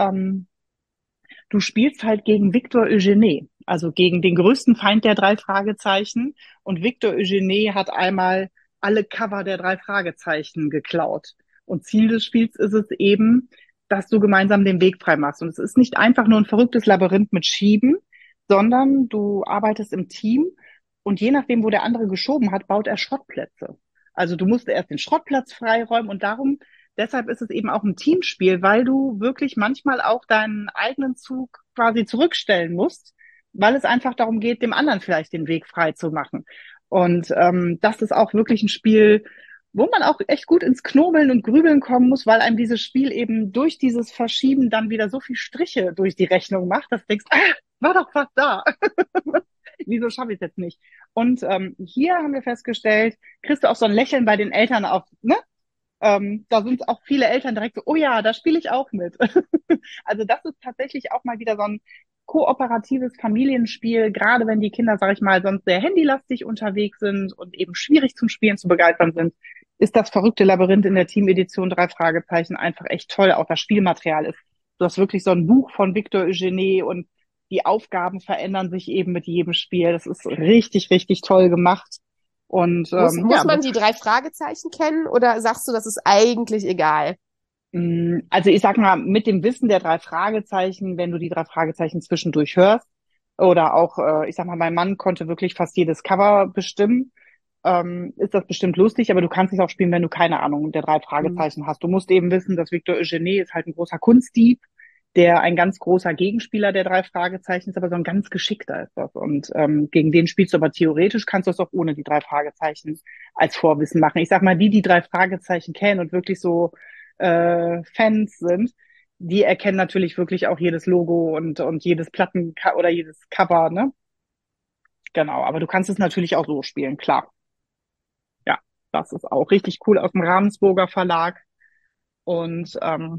du spielst halt gegen Victor Eugene, also gegen den größten Feind der 3 Fragezeichen. Und Victor Eugene hat einmal alle Cover der 3 Fragezeichen geklaut. Und Ziel des Spiels ist es eben, dass du gemeinsam den Weg frei machst. Und es ist nicht einfach nur ein verrücktes Labyrinth mit Schieben, sondern du arbeitest im Team und je nachdem, wo der andere geschoben hat, baut er Schrottplätze. Also du musst erst den Schrottplatz freiräumen und darum deshalb ist es eben auch ein Teamspiel, weil du wirklich manchmal auch deinen eigenen Zug quasi zurückstellen musst, weil es einfach darum geht, dem anderen vielleicht den Weg frei zu machen. Und das ist auch wirklich ein Spiel, wo man auch echt gut ins Knobeln und Grübeln kommen muss, weil einem dieses Spiel eben durch dieses Verschieben dann wieder so viel Striche durch die Rechnung macht, dass du denkst, war doch was da. Wieso schaffe ich es jetzt nicht? Und hier haben wir festgestellt, kriegst du auch so ein Lächeln bei den Eltern auf, ne? Da sind auch viele Eltern direkt so, oh ja, da spiele ich auch mit. Also das ist tatsächlich auch mal wieder so ein kooperatives Familienspiel, gerade wenn die Kinder, sag ich mal, sonst sehr handylastig unterwegs sind und eben schwierig zum Spielen zu begeistern sind, ist das verrückte Labyrinth in der Team-Edition 3 Fragezeichen einfach echt toll. Auch das Spielmaterial ist. Du hast wirklich so ein Buch von Victor Eugene und die Aufgaben verändern sich eben mit jedem Spiel. Das ist richtig, richtig toll gemacht. Und Muss ja, man die 3 Fragezeichen kennen oder sagst du, das ist eigentlich egal? Also ich sag mal, mit dem Wissen der 3 Fragezeichen, wenn du die 3 Fragezeichen zwischendurch hörst, oder auch, ich sag mal, mein Mann konnte wirklich fast jedes Cover bestimmen, ist das bestimmt lustig, aber du kannst es auch spielen, wenn du keine Ahnung der 3 Hm. Fragezeichen hast. Du musst eben wissen, dass Victor Eugene ist halt ein großer Kunstdieb, der ein ganz großer Gegenspieler der 3 Fragezeichen ist, aber so ein ganz geschickter ist das. Und gegen den spielst du aber theoretisch, kannst du es auch ohne die 3 Fragezeichen als Vorwissen machen. Ich sag mal, die 3 Fragezeichen kennen und wirklich so Fans sind, die erkennen natürlich wirklich auch jedes Logo und jedes Platten oder jedes Cover, ne? Genau, aber du kannst es natürlich auch so spielen, klar. Ja, das ist auch richtig cool aus dem Ravensburger Verlag und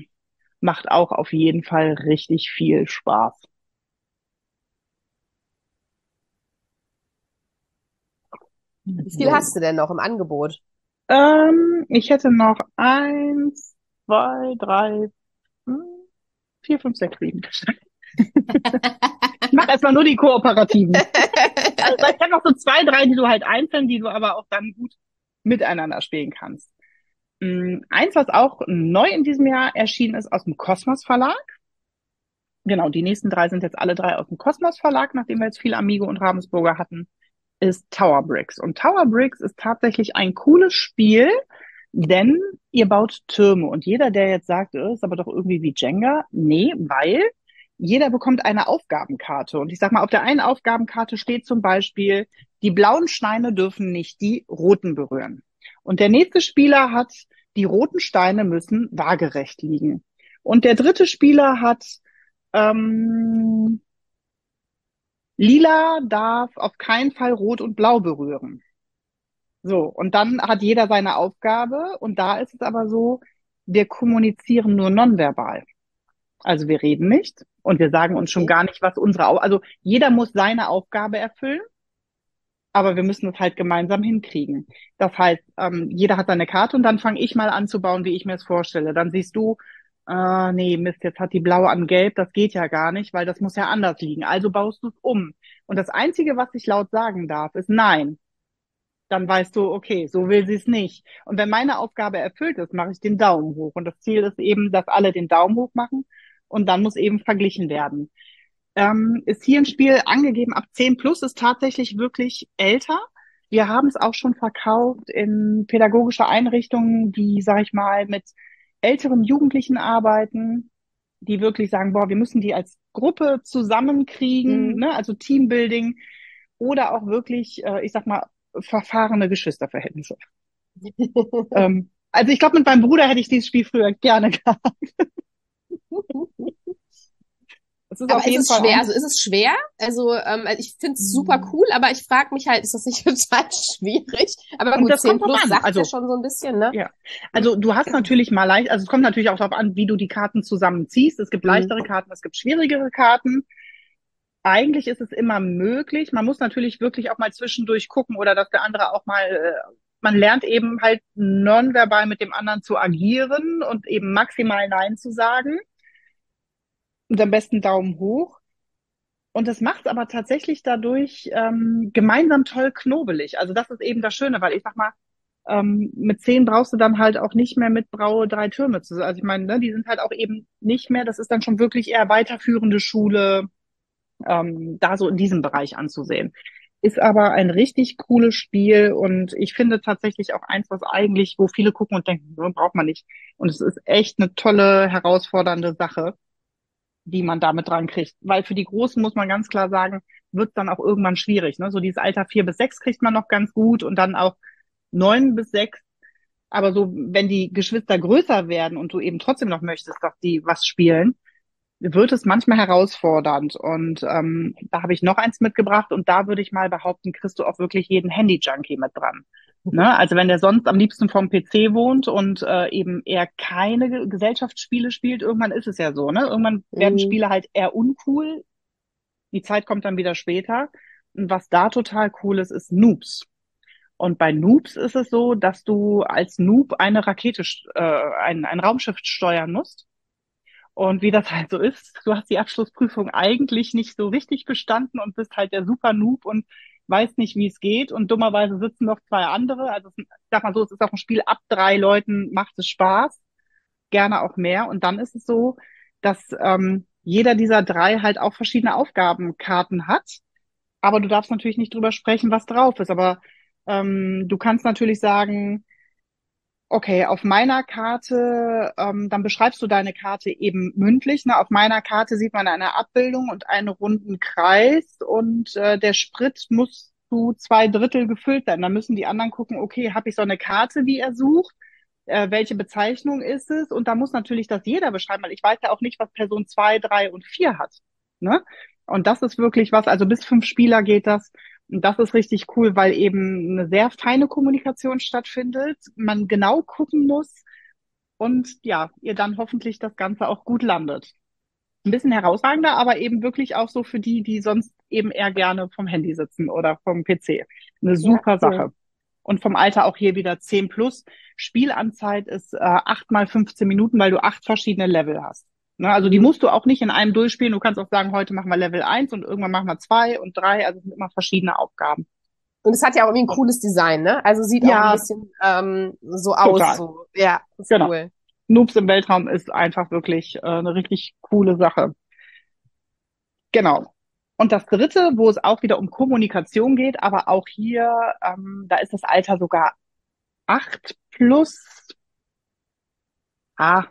macht auch auf jeden Fall richtig viel Spaß. Wie viel hast du denn noch im Angebot? Ich hätte noch 1, 2, 3, 4, 5, 6, 7. Ich mache erstmal nur die kooperativen. Also ich habe noch so 2, 3, die du halt einzeln, die du aber auch dann gut miteinander spielen kannst. Eins, was auch neu in diesem Jahr erschienen ist, aus dem Kosmos Verlag. Genau, die nächsten 3 sind jetzt alle 3 aus dem Kosmos Verlag, nachdem wir jetzt viel Amigo und Ravensburger hatten, ist Tower Bricks. Und Tower Bricks ist tatsächlich ein cooles Spiel, Denn ihr baut Türme und jeder, der jetzt sagt, ist aber doch irgendwie wie Jenga, nee, weil jeder bekommt eine Aufgabenkarte. Und ich sag mal, auf der einen Aufgabenkarte steht zum Beispiel, die blauen Steine dürfen nicht die roten berühren. Und der nächste Spieler hat, die roten Steine müssen waagerecht liegen. Und der dritte Spieler hat, ähm, lila darf auf keinen Fall rot und blau berühren. So, und dann hat jeder seine Aufgabe und da ist es aber so, wir kommunizieren nur nonverbal. Also wir reden nicht und wir sagen uns schon Okay. gar nicht, was also jeder muss seine Aufgabe erfüllen, aber wir müssen es halt gemeinsam hinkriegen. Das heißt, jeder hat seine Karte und dann fange ich mal an zu bauen, wie ich mir es vorstelle. Dann siehst du, nee, Mist, jetzt hat die blaue an gelb, das geht ja gar nicht, weil das muss ja anders liegen. Also baust du es um. Und das Einzige, was ich laut sagen darf, ist nein. Dann weißt du, okay, so will sie es nicht. Und wenn meine Aufgabe erfüllt ist, mache ich den Daumen hoch. Und das Ziel ist eben, dass alle den Daumen hoch machen und dann muss eben verglichen werden. Ist hier ein Spiel angegeben ab 10 plus, ist tatsächlich wirklich älter. Wir haben es auch schon verkauft in pädagogische Einrichtungen, die, sag ich mal, mit älteren Jugendlichen arbeiten, die wirklich sagen, boah, wir müssen die als Gruppe zusammenkriegen, Mhm. ne? Also Teambuilding oder auch wirklich, ich sag mal, verfahrene Geschwisterverhältnisse. Also ich glaube, mit meinem Bruder hätte ich dieses Spiel früher gerne gehabt. Es ist Aber auf ist jeden es Fall schwer? ein, Also ist es schwer? Also ich finde es super cool, aber ich frage mich halt, ist das nicht total schwierig? Aber und gut, das 10 kommt drauf plus an. sagt ja Also schon so ein bisschen, ne? ja, also du hast natürlich mal leicht, also es kommt natürlich auch darauf an, wie du die Karten zusammenziehst. Es gibt Mhm. leichtere Karten, es gibt schwierigere Karten. Eigentlich ist es immer möglich. Man muss natürlich wirklich auch mal zwischendurch gucken oder dass der andere auch mal, man lernt eben halt nonverbal mit dem anderen zu agieren und eben maximal Nein zu sagen und am besten Daumen hoch. Und das macht aber tatsächlich dadurch gemeinsam toll knobelig. Also das ist eben das Schöne, weil ich sag mal, mit 10 brauchst du dann halt auch nicht mehr mit Braue 3 Türme zu. Also ich meine, ne, die sind halt auch eben nicht mehr, das ist dann schon wirklich eher weiterführende Schule, da so in diesem Bereich anzusehen. Ist aber ein richtig cooles Spiel und ich finde tatsächlich auch eins, was eigentlich, wo viele gucken und denken, so, braucht man nicht. Und es ist echt eine tolle, herausfordernde Sache, die man damit dran kriegt. Weil für die Großen muss man ganz klar sagen, wird es dann auch irgendwann schwierig. Ne? So dieses Alter 4 bis 6 kriegt man noch ganz gut und dann auch 9 bis 6. Aber so, wenn die Geschwister größer werden und du eben trotzdem noch möchtest, dass die was spielen, wird es manchmal herausfordernd. Und da habe ich noch eins mitgebracht und da würde ich mal behaupten, kriegst du auch wirklich jeden Handy-Junkie mit dran. Ne? Also wenn der sonst am liebsten vom PC wohnt und eben eher keine Gesellschaftsspiele spielt, irgendwann ist es ja so, ne? Irgendwann werden Mhm. Spiele halt eher uncool. Die Zeit kommt dann wieder später. Und was da total cool ist, ist Noobs. Und bei Noobs ist es so, dass du als Noob eine Rakete, ein Raumschiff steuern musst. Und wie das halt so ist, du hast die Abschlussprüfung eigentlich nicht so richtig bestanden und bist halt der super Noob und weißt nicht, wie es geht. Und dummerweise sitzen noch zwei andere. Also ich sag mal so, es ist auch ein Spiel, ab 3 Leuten macht es Spaß, gerne auch mehr. Und dann ist es so, dass jeder dieser 3 halt auch verschiedene Aufgabenkarten hat. Aber du darfst natürlich nicht drüber sprechen, was drauf ist. Aber du kannst natürlich sagen, okay, auf meiner Karte, dann beschreibst du deine Karte eben mündlich. Ne? Auf meiner Karte sieht man eine Abbildung und einen runden Kreis und der Sprit muss zu 2 Drittel gefüllt sein. Dann müssen die anderen gucken, okay, habe ich so eine Karte, wie er sucht? Welche Bezeichnung ist es? Und da muss natürlich das jeder beschreiben, weil ich weiß ja auch nicht, was Person 2, 3 und 4 hat. Ne? Und das ist wirklich was, also bis 5 Spieler geht das. Und das ist richtig cool, weil eben eine sehr feine Kommunikation stattfindet, man genau gucken muss und ja, ihr dann hoffentlich das Ganze auch gut landet. Ein bisschen herausragender, aber eben wirklich auch so für die, die sonst eben eher gerne vom Handy sitzen oder vom PC. Eine Ja, super cool. Sache. Und vom Alter auch hier wieder 10 plus. Spielanzeit ist 8 mal 15 Minuten, weil du 8 verschiedene Level hast. Ne, also die Mhm. musst du auch nicht in einem durchspielen. Du kannst auch sagen, heute machen wir Level 1 und irgendwann machen wir 2 und 3. Also es sind immer verschiedene Aufgaben. Und es hat ja auch irgendwie ein cooles Design, ne? Also sieht auch ein Ja, bisschen so aus, total. so. Ja, ist Genau. cool. Noobs im Weltraum ist einfach wirklich eine richtig coole Sache. Genau. Und das Dritte, wo es auch wieder um Kommunikation geht, aber auch hier, da ist das Alter sogar 8 plus, ah,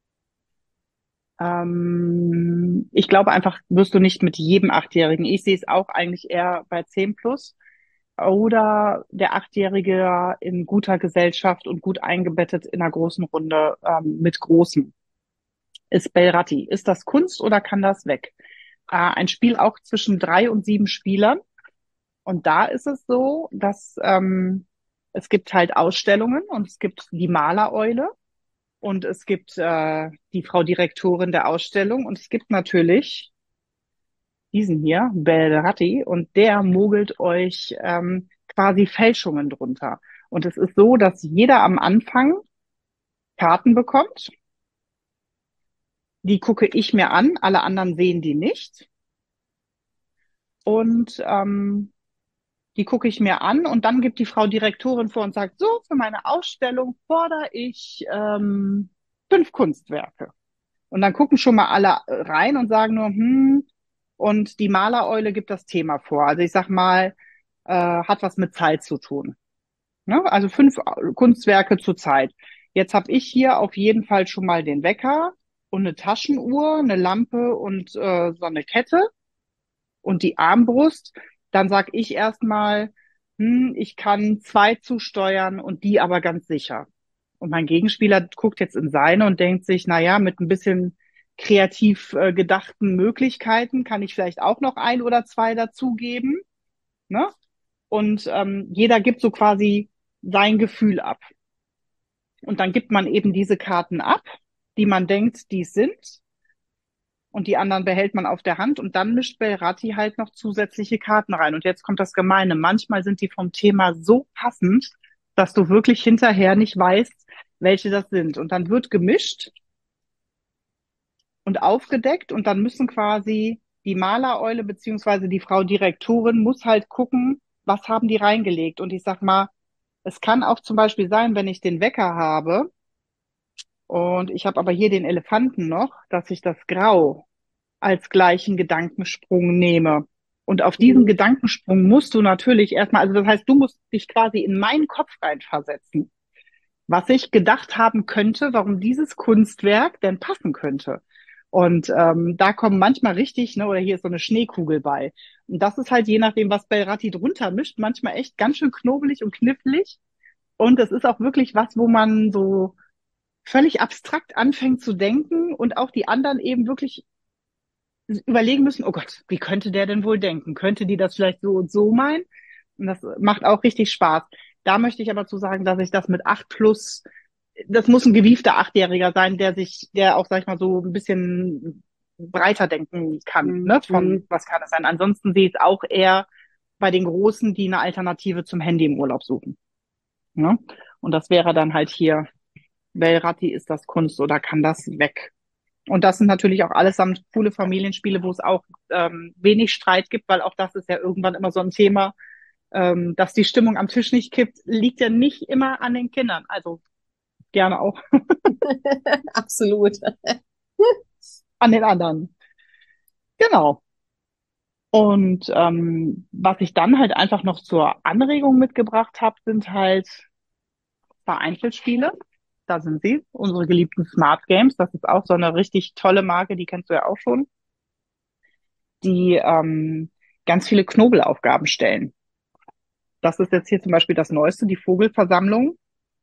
ich glaube einfach, wirst du nicht mit jedem Achtjährigen. Ich sehe es auch eigentlich eher bei 10 plus. Oder der Achtjährige in guter Gesellschaft und gut eingebettet in einer großen Runde mit Großen. Ist Belratti. Ist das Kunst oder kann das weg? Ein Spiel auch zwischen 3 und 7 Spielern. Und da ist es so, dass es gibt halt Ausstellungen und es gibt die Malereule und es gibt die Frau Direktorin der Ausstellung und es gibt natürlich diesen hier, Belratti, und der mogelt euch quasi Fälschungen drunter. Und es ist so, dass jeder am Anfang Karten bekommt. Die gucke ich mir an, alle anderen sehen die nicht. Und die gucke ich mir an und dann gibt die Frau Direktorin vor und sagt, so, für meine Ausstellung fordere ich 5 Kunstwerke. Und dann gucken schon mal alle rein und sagen nur, und die Malereule gibt das Thema vor. Also ich sag mal, hat was mit Zeit zu tun. Ne? Also 5 Kunstwerke zur Zeit. Jetzt habe ich hier auf jeden Fall schon mal den Wecker und eine Taschenuhr, eine Lampe und so eine Kette und die Armbrust. Dann sag ich erstmal, ich kann 2 zusteuern und die aber ganz sicher. Und mein Gegenspieler guckt jetzt in seine und denkt sich, na ja, mit ein bisschen kreativ gedachten Möglichkeiten kann ich vielleicht auch noch 1 oder 2 dazugeben. Ne? Und jeder gibt so quasi sein Gefühl ab. Und dann gibt man eben diese Karten ab, die man denkt, die es sind. Und die anderen behält man auf der Hand. Und dann mischt Belratti halt noch zusätzliche Karten rein. Und jetzt kommt das Gemeine. Manchmal sind die vom Thema so passend, dass du wirklich hinterher nicht weißt, welche das sind. Und dann wird gemischt und aufgedeckt. Und dann müssen quasi die Malereule beziehungsweise die Frau Direktorin muss halt gucken, was haben die reingelegt. Und ich sag mal, es kann auch zum Beispiel sein, wenn ich den Wecker habe und ich habe aber hier den Elefanten noch, dass ich das Grau als gleichen Gedankensprung nehme. Und auf diesen Gedankensprung musst du natürlich erstmal, also das heißt, du musst dich quasi in meinen Kopf reinversetzen, was ich gedacht haben könnte, warum dieses Kunstwerk denn passen könnte. Und da kommen manchmal richtig, ne, oder hier ist so eine Schneekugel bei. Und das ist halt je nachdem, was Belratti drunter mischt, manchmal echt ganz schön knobelig und knifflig. Und das ist auch wirklich was, wo man so völlig abstrakt anfängt zu denken und auch die anderen eben wirklich überlegen müssen, oh Gott, wie könnte der denn wohl denken? Könnte die das vielleicht so und so meinen? Und das macht auch richtig Spaß. Da möchte ich aber zu sagen, dass ich das mit 8 plus, das muss ein gewiefter Achtjähriger sein, der auch, sag ich mal, so ein bisschen breiter denken kann, ne? Von was kann es sein? Ansonsten sehe ich es auch eher bei den Großen, die eine Alternative zum Handy im Urlaub suchen. Ne? Und das wäre dann halt hier, Belratti, ist das Kunst oder kann das weg? Und das sind natürlich auch allesamt coole Familienspiele, wo es auch wenig Streit gibt, weil auch das ist ja irgendwann immer so ein Thema, dass die Stimmung am Tisch nicht kippt, liegt ja nicht immer an den Kindern. Also gerne auch Absolut. an den anderen. Genau. Und was ich dann halt einfach noch zur Anregung mitgebracht habe, sind halt Vereinzelspiele. Da sind sie, unsere geliebten Smart Games. Das ist auch so eine richtig tolle Marke, die kennst du ja auch schon, die ganz viele Knobelaufgaben stellen. Das ist jetzt hier zum Beispiel das Neueste, die Vogelversammlung.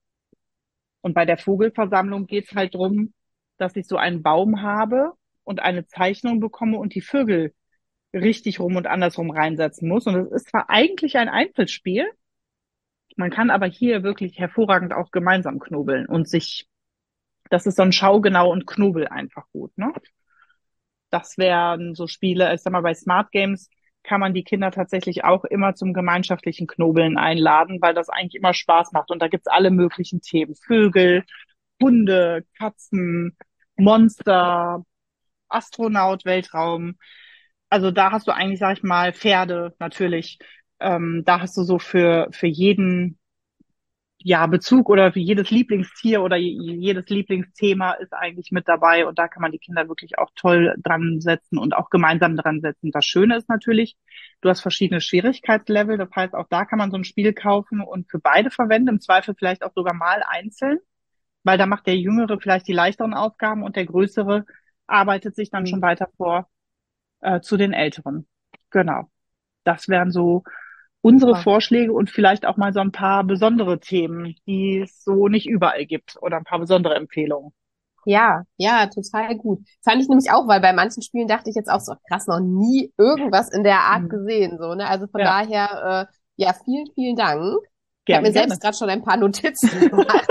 Und bei der Vogelversammlung geht es halt drum, dass ich so einen Baum habe und eine Zeichnung bekomme und die Vögel richtig rum und andersrum reinsetzen muss. Und es ist zwar eigentlich ein Einzelspiel, man kann aber hier wirklich hervorragend auch gemeinsam knobeln und sich, das ist so ein Schaugenau und Knobel einfach gut, ne? Das wären so Spiele, ich sag mal, bei Smart Games kann man die Kinder tatsächlich auch immer zum gemeinschaftlichen Knobeln einladen, weil das eigentlich immer Spaß macht. Und da gibt's alle möglichen Themen. Vögel, Hunde, Katzen, Monster, Astronaut, Weltraum. Also da hast du eigentlich, sag ich mal, Pferde natürlich. Da hast du so für jeden ja, Bezug oder jedes Lieblingstier oder jedes Lieblingsthema ist eigentlich mit dabei und da kann man die Kinder wirklich auch toll dran setzen und auch gemeinsam dran setzen. Das Schöne ist natürlich, du hast verschiedene Schwierigkeitslevel, das heißt, auch da kann man so ein Spiel kaufen und für beide verwenden, im Zweifel vielleicht auch sogar mal einzeln, weil da macht der Jüngere vielleicht die leichteren Aufgaben und der Größere arbeitet sich dann schon weiter vor zu den Älteren. Genau. Das wären so unsere Super. Vorschläge und vielleicht auch mal so ein paar besondere Themen, die es so nicht überall gibt oder ein paar besondere Empfehlungen. Ja, ja, total gut. Fand ich nämlich auch, weil bei manchen Spielen dachte ich jetzt auch so, krass, noch nie irgendwas in der Art Mhm. gesehen, so, ne? Also von Ja, ja, vielen, vielen Dank. Ich habe gerne, mir selbst gerne. gerade schon ein paar Notizen gemacht.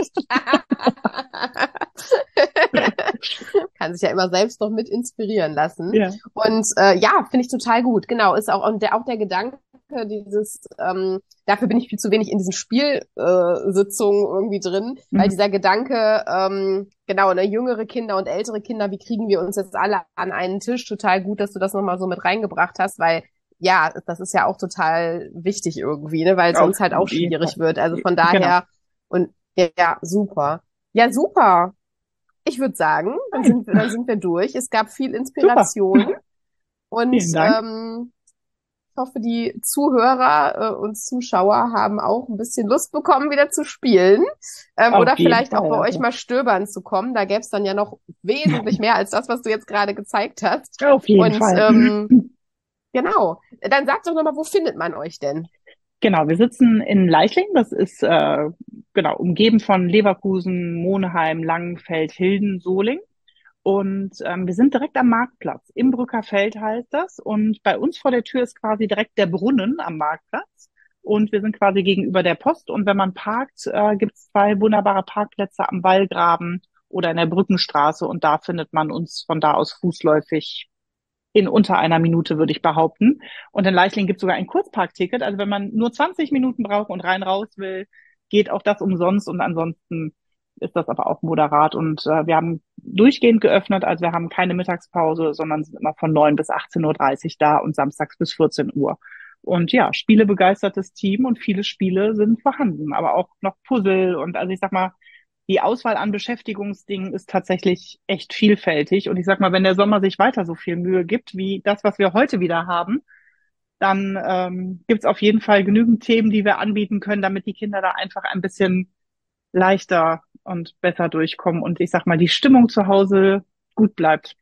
Kann sich ja immer selbst noch mit inspirieren lassen. Ja. Und ja, finde ich total gut. Genau, ist auch, und auch der Gedanke, dieses, dafür bin ich viel zu wenig in diesen Spielsitzungen irgendwie drin, weil Mhm. dieser Gedanke, genau, ne, jüngere Kinder und ältere Kinder, wie kriegen wir uns jetzt alle an einen Tisch? Total gut, dass du das nochmal so mit reingebracht hast, weil ja, das ist ja auch total wichtig irgendwie, ne, weil Auf sonst halt auch jeden schwierig Fall. wird. Also von Genau. daher, und ja, super. Ja, super. Ich würde sagen, Nein. dann sind wir durch. Es gab viel Super. Inspiration und Vielen Dank. ich hoffe, die Zuhörer und Zuschauer haben auch ein bisschen Lust bekommen, wieder zu spielen. Auf Oder jeden vielleicht auch Fall. bei euch Also, mal stöbern zu kommen. Da gäbe es dann ja noch wesentlich mehr als das, was du jetzt gerade gezeigt hast. auf jeden Und Fall. genau, dann sagt doch nochmal, wo findet man euch denn? Genau, wir sitzen in Leisling. Das ist genau umgeben von Leverkusen, Monheim, Langenfeld, Hilden, Soling. Und wir sind direkt am Marktplatz. Im Brücker Feld heißt das. Und bei uns vor der Tür ist quasi direkt der Brunnen am Marktplatz. Und wir sind quasi gegenüber der Post. Und wenn man parkt, gibt es zwei wunderbare Parkplätze am Wallgraben oder in der Brückenstraße. Und da findet man uns von da aus fußläufig in unter einer Minute, würde ich behaupten. Und in Leisling gibt es sogar ein Kurzparkticket. Also wenn man nur 20 Minuten braucht und rein raus will, geht auch das umsonst. Und ansonsten ist das aber auch moderat. Und wir haben durchgehend geöffnet. Also wir haben keine Mittagspause, sondern sind immer von 9 bis 18:30 Uhr da und samstags bis 14 Uhr. Und ja, spielebegeistertes Team und viele Spiele sind vorhanden, aber auch noch Puzzle und also ich sag mal, die Auswahl an Beschäftigungsdingen ist tatsächlich echt vielfältig. Und ich sag mal, wenn der Sommer sich weiter so viel Mühe gibt, wie das, was wir heute wieder haben, dann gibt es auf jeden Fall genügend Themen, die wir anbieten können, damit die Kinder da einfach ein bisschen leichter und besser durchkommen und ich sag mal, die Stimmung zu Hause gut bleibt.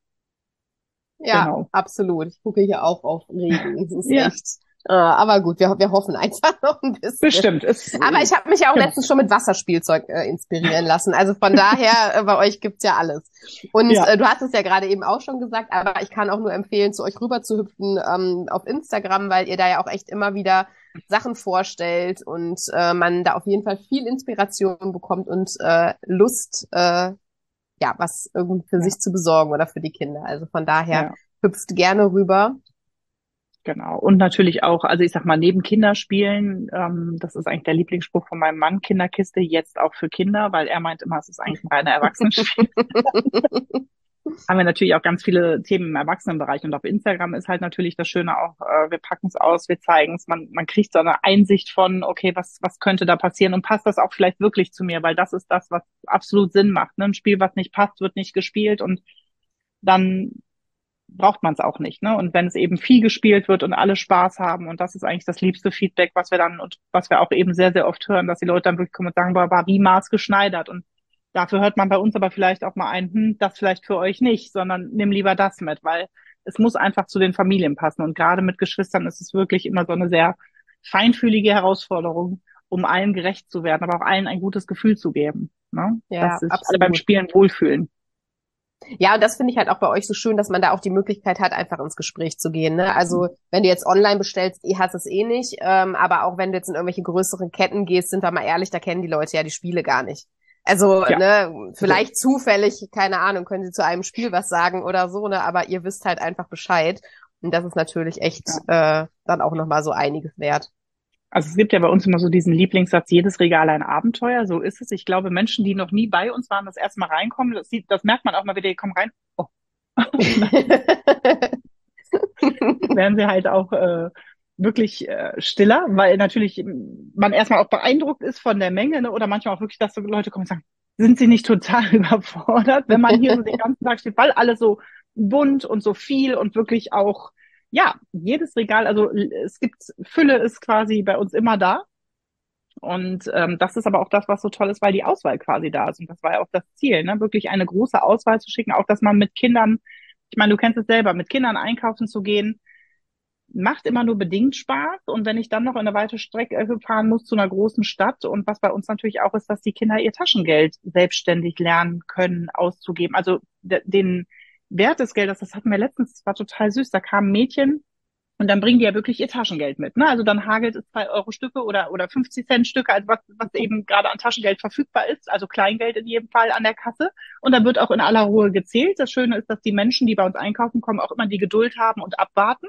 Ja, Genau. absolut. Ich gucke hier auch auf Regen. Es ist Ja, echt. Aber gut, wir hoffen einfach noch ein bisschen. bestimmt. Aber ich habe mich ja auch Genau. letztens schon mit Wasserspielzeug inspirieren lassen. Also von daher, bei euch gibt's ja alles. Und Ja, du hast es ja gerade eben auch schon gesagt, aber ich kann auch nur empfehlen, zu euch rüber zu hüpfen auf Instagram, weil ihr da ja auch echt immer wieder Sachen vorstellt und man da auf jeden Fall viel Inspiration bekommt und Lust, ja, was irgendwie für ja, sich zu besorgen oder für die Kinder. Also von daher ja. hüpft gerne rüber. Genau. Und natürlich auch, also ich sag mal, neben Kinderspielen, das ist eigentlich der Lieblingsspruch von meinem Mann, Kinderkiste, jetzt auch für Kinder, weil er meint immer, es ist eigentlich ein reiner Erwachsenenspiel. Haben wir natürlich auch ganz viele Themen im Erwachsenenbereich. Und auf Instagram ist halt natürlich das Schöne auch, wir packen es aus, wir zeigen es, man kriegt so eine Einsicht von, okay, was könnte da passieren und passt das auch vielleicht wirklich zu mir, weil das ist das, was absolut Sinn macht. Ne? Ein Spiel, was nicht passt, wird nicht gespielt und dann braucht man es auch nicht, ne? Und wenn es eben viel gespielt wird und alle Spaß haben, und das ist eigentlich das liebste Feedback, was wir dann und was wir auch eben sehr, sehr oft hören, dass die Leute dann wirklich kommen und sagen, boah, war wie maßgeschneidert. Und dafür hört man bei uns aber vielleicht auch mal ein, das vielleicht für euch nicht, sondern nimm lieber das mit, weil es muss einfach zu den Familien passen. Und gerade mit Geschwistern ist es wirklich immer so eine sehr feinfühlige Herausforderung, um allen gerecht zu werden, aber auch allen ein gutes Gefühl zu geben, ne? Dass Ja, sich alle beim absolut. Spielen wohlfühlen. Ja, und das finde ich halt auch bei euch so schön, dass man da auch die Möglichkeit hat, einfach ins Gespräch zu gehen. Ne? Also wenn du jetzt online bestellst, ihr hast es eh nicht, aber auch wenn du jetzt in irgendwelche größeren Ketten gehst, sind wir mal ehrlich, da kennen die Leute ja die Spiele gar nicht. Also, Ja, ne, so. vielleicht zufällig, keine Ahnung, können sie zu einem Spiel was sagen oder so, ne, aber ihr wisst halt einfach Bescheid. Und das ist natürlich echt Ja. dann auch nochmal so einiges wert. Also es gibt ja bei uns immer so diesen Lieblingssatz, jedes Regal ein Abenteuer, so ist es. Ich glaube, Menschen, die noch nie bei uns waren, das erste Mal reinkommen, das merkt man auch mal wieder, die kommen rein, oh, werden sie halt auch wirklich stiller, weil natürlich man erstmal auch beeindruckt ist von der Menge, ne? Oder manchmal auch wirklich, dass so Leute kommen und sagen, sind sie nicht total überfordert, wenn man hier so den ganzen Tag steht, weil alles so bunt und so viel und wirklich auch, ja, jedes Regal, also es gibt, Fülle ist quasi bei uns immer da. Und das ist aber auch das, was so toll ist, weil die Auswahl quasi da ist. Und das war ja auch das Ziel, ne? Wirklich eine große Auswahl zu schicken, auch dass man mit Kindern, ich meine, du kennst es selber, mit Kindern einkaufen zu gehen, macht immer nur bedingt Spaß. Und wenn ich dann noch eine weite Strecke fahren muss zu einer großen Stadt und was bei uns natürlich auch ist, dass die Kinder ihr Taschengeld selbstständig lernen können, auszugeben. Also den Wert des Geldes, das hatten wir letztens, das war total süß. Da kam ein Mädchen und dann bringen die ja wirklich ihr Taschengeld mit. Ne? Also dann hagelt es 2 Euro Stücke oder 50 Cent Stücke, also was eben gerade an Taschengeld verfügbar ist, also Kleingeld in jedem Fall an der Kasse. Und dann wird auch in aller Ruhe gezählt. Das Schöne ist, dass die Menschen, die bei uns einkaufen kommen, auch immer die Geduld haben und abwarten.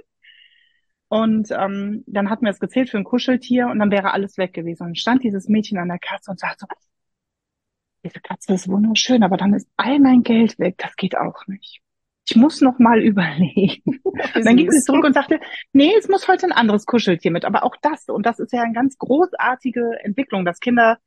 Und dann hatten wir es gezählt für ein Kuscheltier und dann wäre alles weg gewesen. Und dann stand dieses Mädchen an der Kasse und sagt so, diese Katze ist wunderschön, aber dann ist all mein Geld weg. Das geht auch nicht. Ich muss noch mal überlegen. Dann ging sie zurück und sagte, nee, es muss heute ein anderes Kuscheltier mit. Aber auch das, und das ist ja eine ganz großartige Entwicklung, dass Kinder,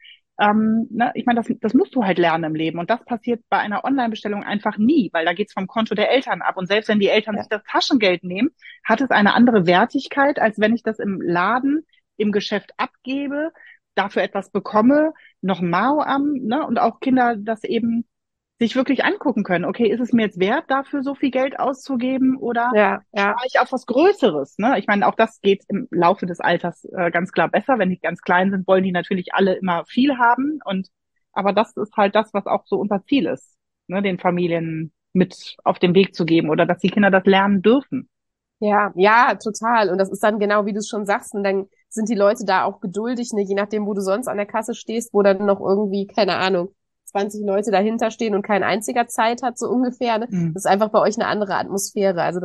ne, ich meine, das musst du halt lernen im Leben. Und das passiert bei einer Online-Bestellung einfach nie, weil da geht's vom Konto der Eltern ab. Und selbst wenn die Eltern sich das Taschengeld nehmen, hat es eine andere Wertigkeit, als wenn ich das im Laden, im Geschäft abgebe, dafür etwas bekomme, noch Mao am, ne, und auch Kinder das eben sich wirklich angucken können. Okay, ist es mir jetzt wert, dafür so viel Geld auszugeben oder spare ich auf was Größeres? Ne? Ich meine, auch das geht im Laufe des Alters ganz klar besser. Wenn die ganz klein sind, wollen die natürlich alle immer viel haben. Aber das ist halt das, was auch so unser Ziel ist, ne? Den Familien mit auf den Weg zu geben oder dass die Kinder das lernen dürfen. Ja, ja, total. Und das ist dann genau, wie du es schon sagst. Und dann sind die Leute da auch geduldig, ne? Je nachdem, wo du sonst an der Kasse stehst, wo dann noch irgendwie, keine Ahnung, 20 Leute dahinter stehen und kein einziger Zeit hat, so ungefähr. Ne? Das ist einfach bei euch eine andere Atmosphäre. Also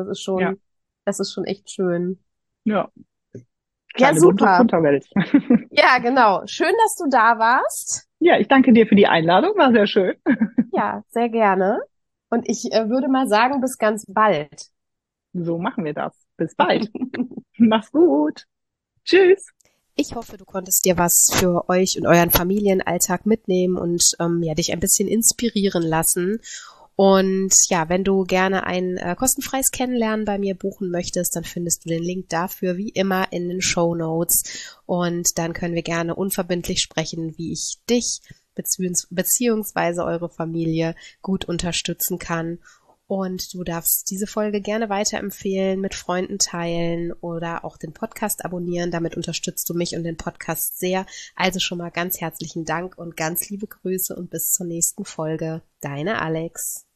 das ist schon echt schön. Ja. Ja, super. Unterwelt. Ja, genau. Schön, dass du da warst. Ja, ich danke dir für die Einladung. War sehr schön. Ja, sehr gerne. Und ich würde mal sagen, bis ganz bald. So machen wir das. Bis bald. Mach's gut. Tschüss. Ich hoffe, du konntest dir was für euch und euren Familienalltag mitnehmen und dich ein bisschen inspirieren lassen. Und ja, wenn du gerne ein kostenfreies Kennenlernen bei mir buchen möchtest, dann findest du den Link dafür wie immer in den Shownotes. Und dann können wir gerne unverbindlich sprechen, wie ich dich beziehungsweise eure Familie gut unterstützen kann. Und du darfst diese Folge gerne weiterempfehlen, mit Freunden teilen oder auch den Podcast abonnieren. Damit unterstützt du mich und den Podcast sehr. Also schon mal ganz herzlichen Dank und ganz liebe Grüße und bis zur nächsten Folge. Deine Alex.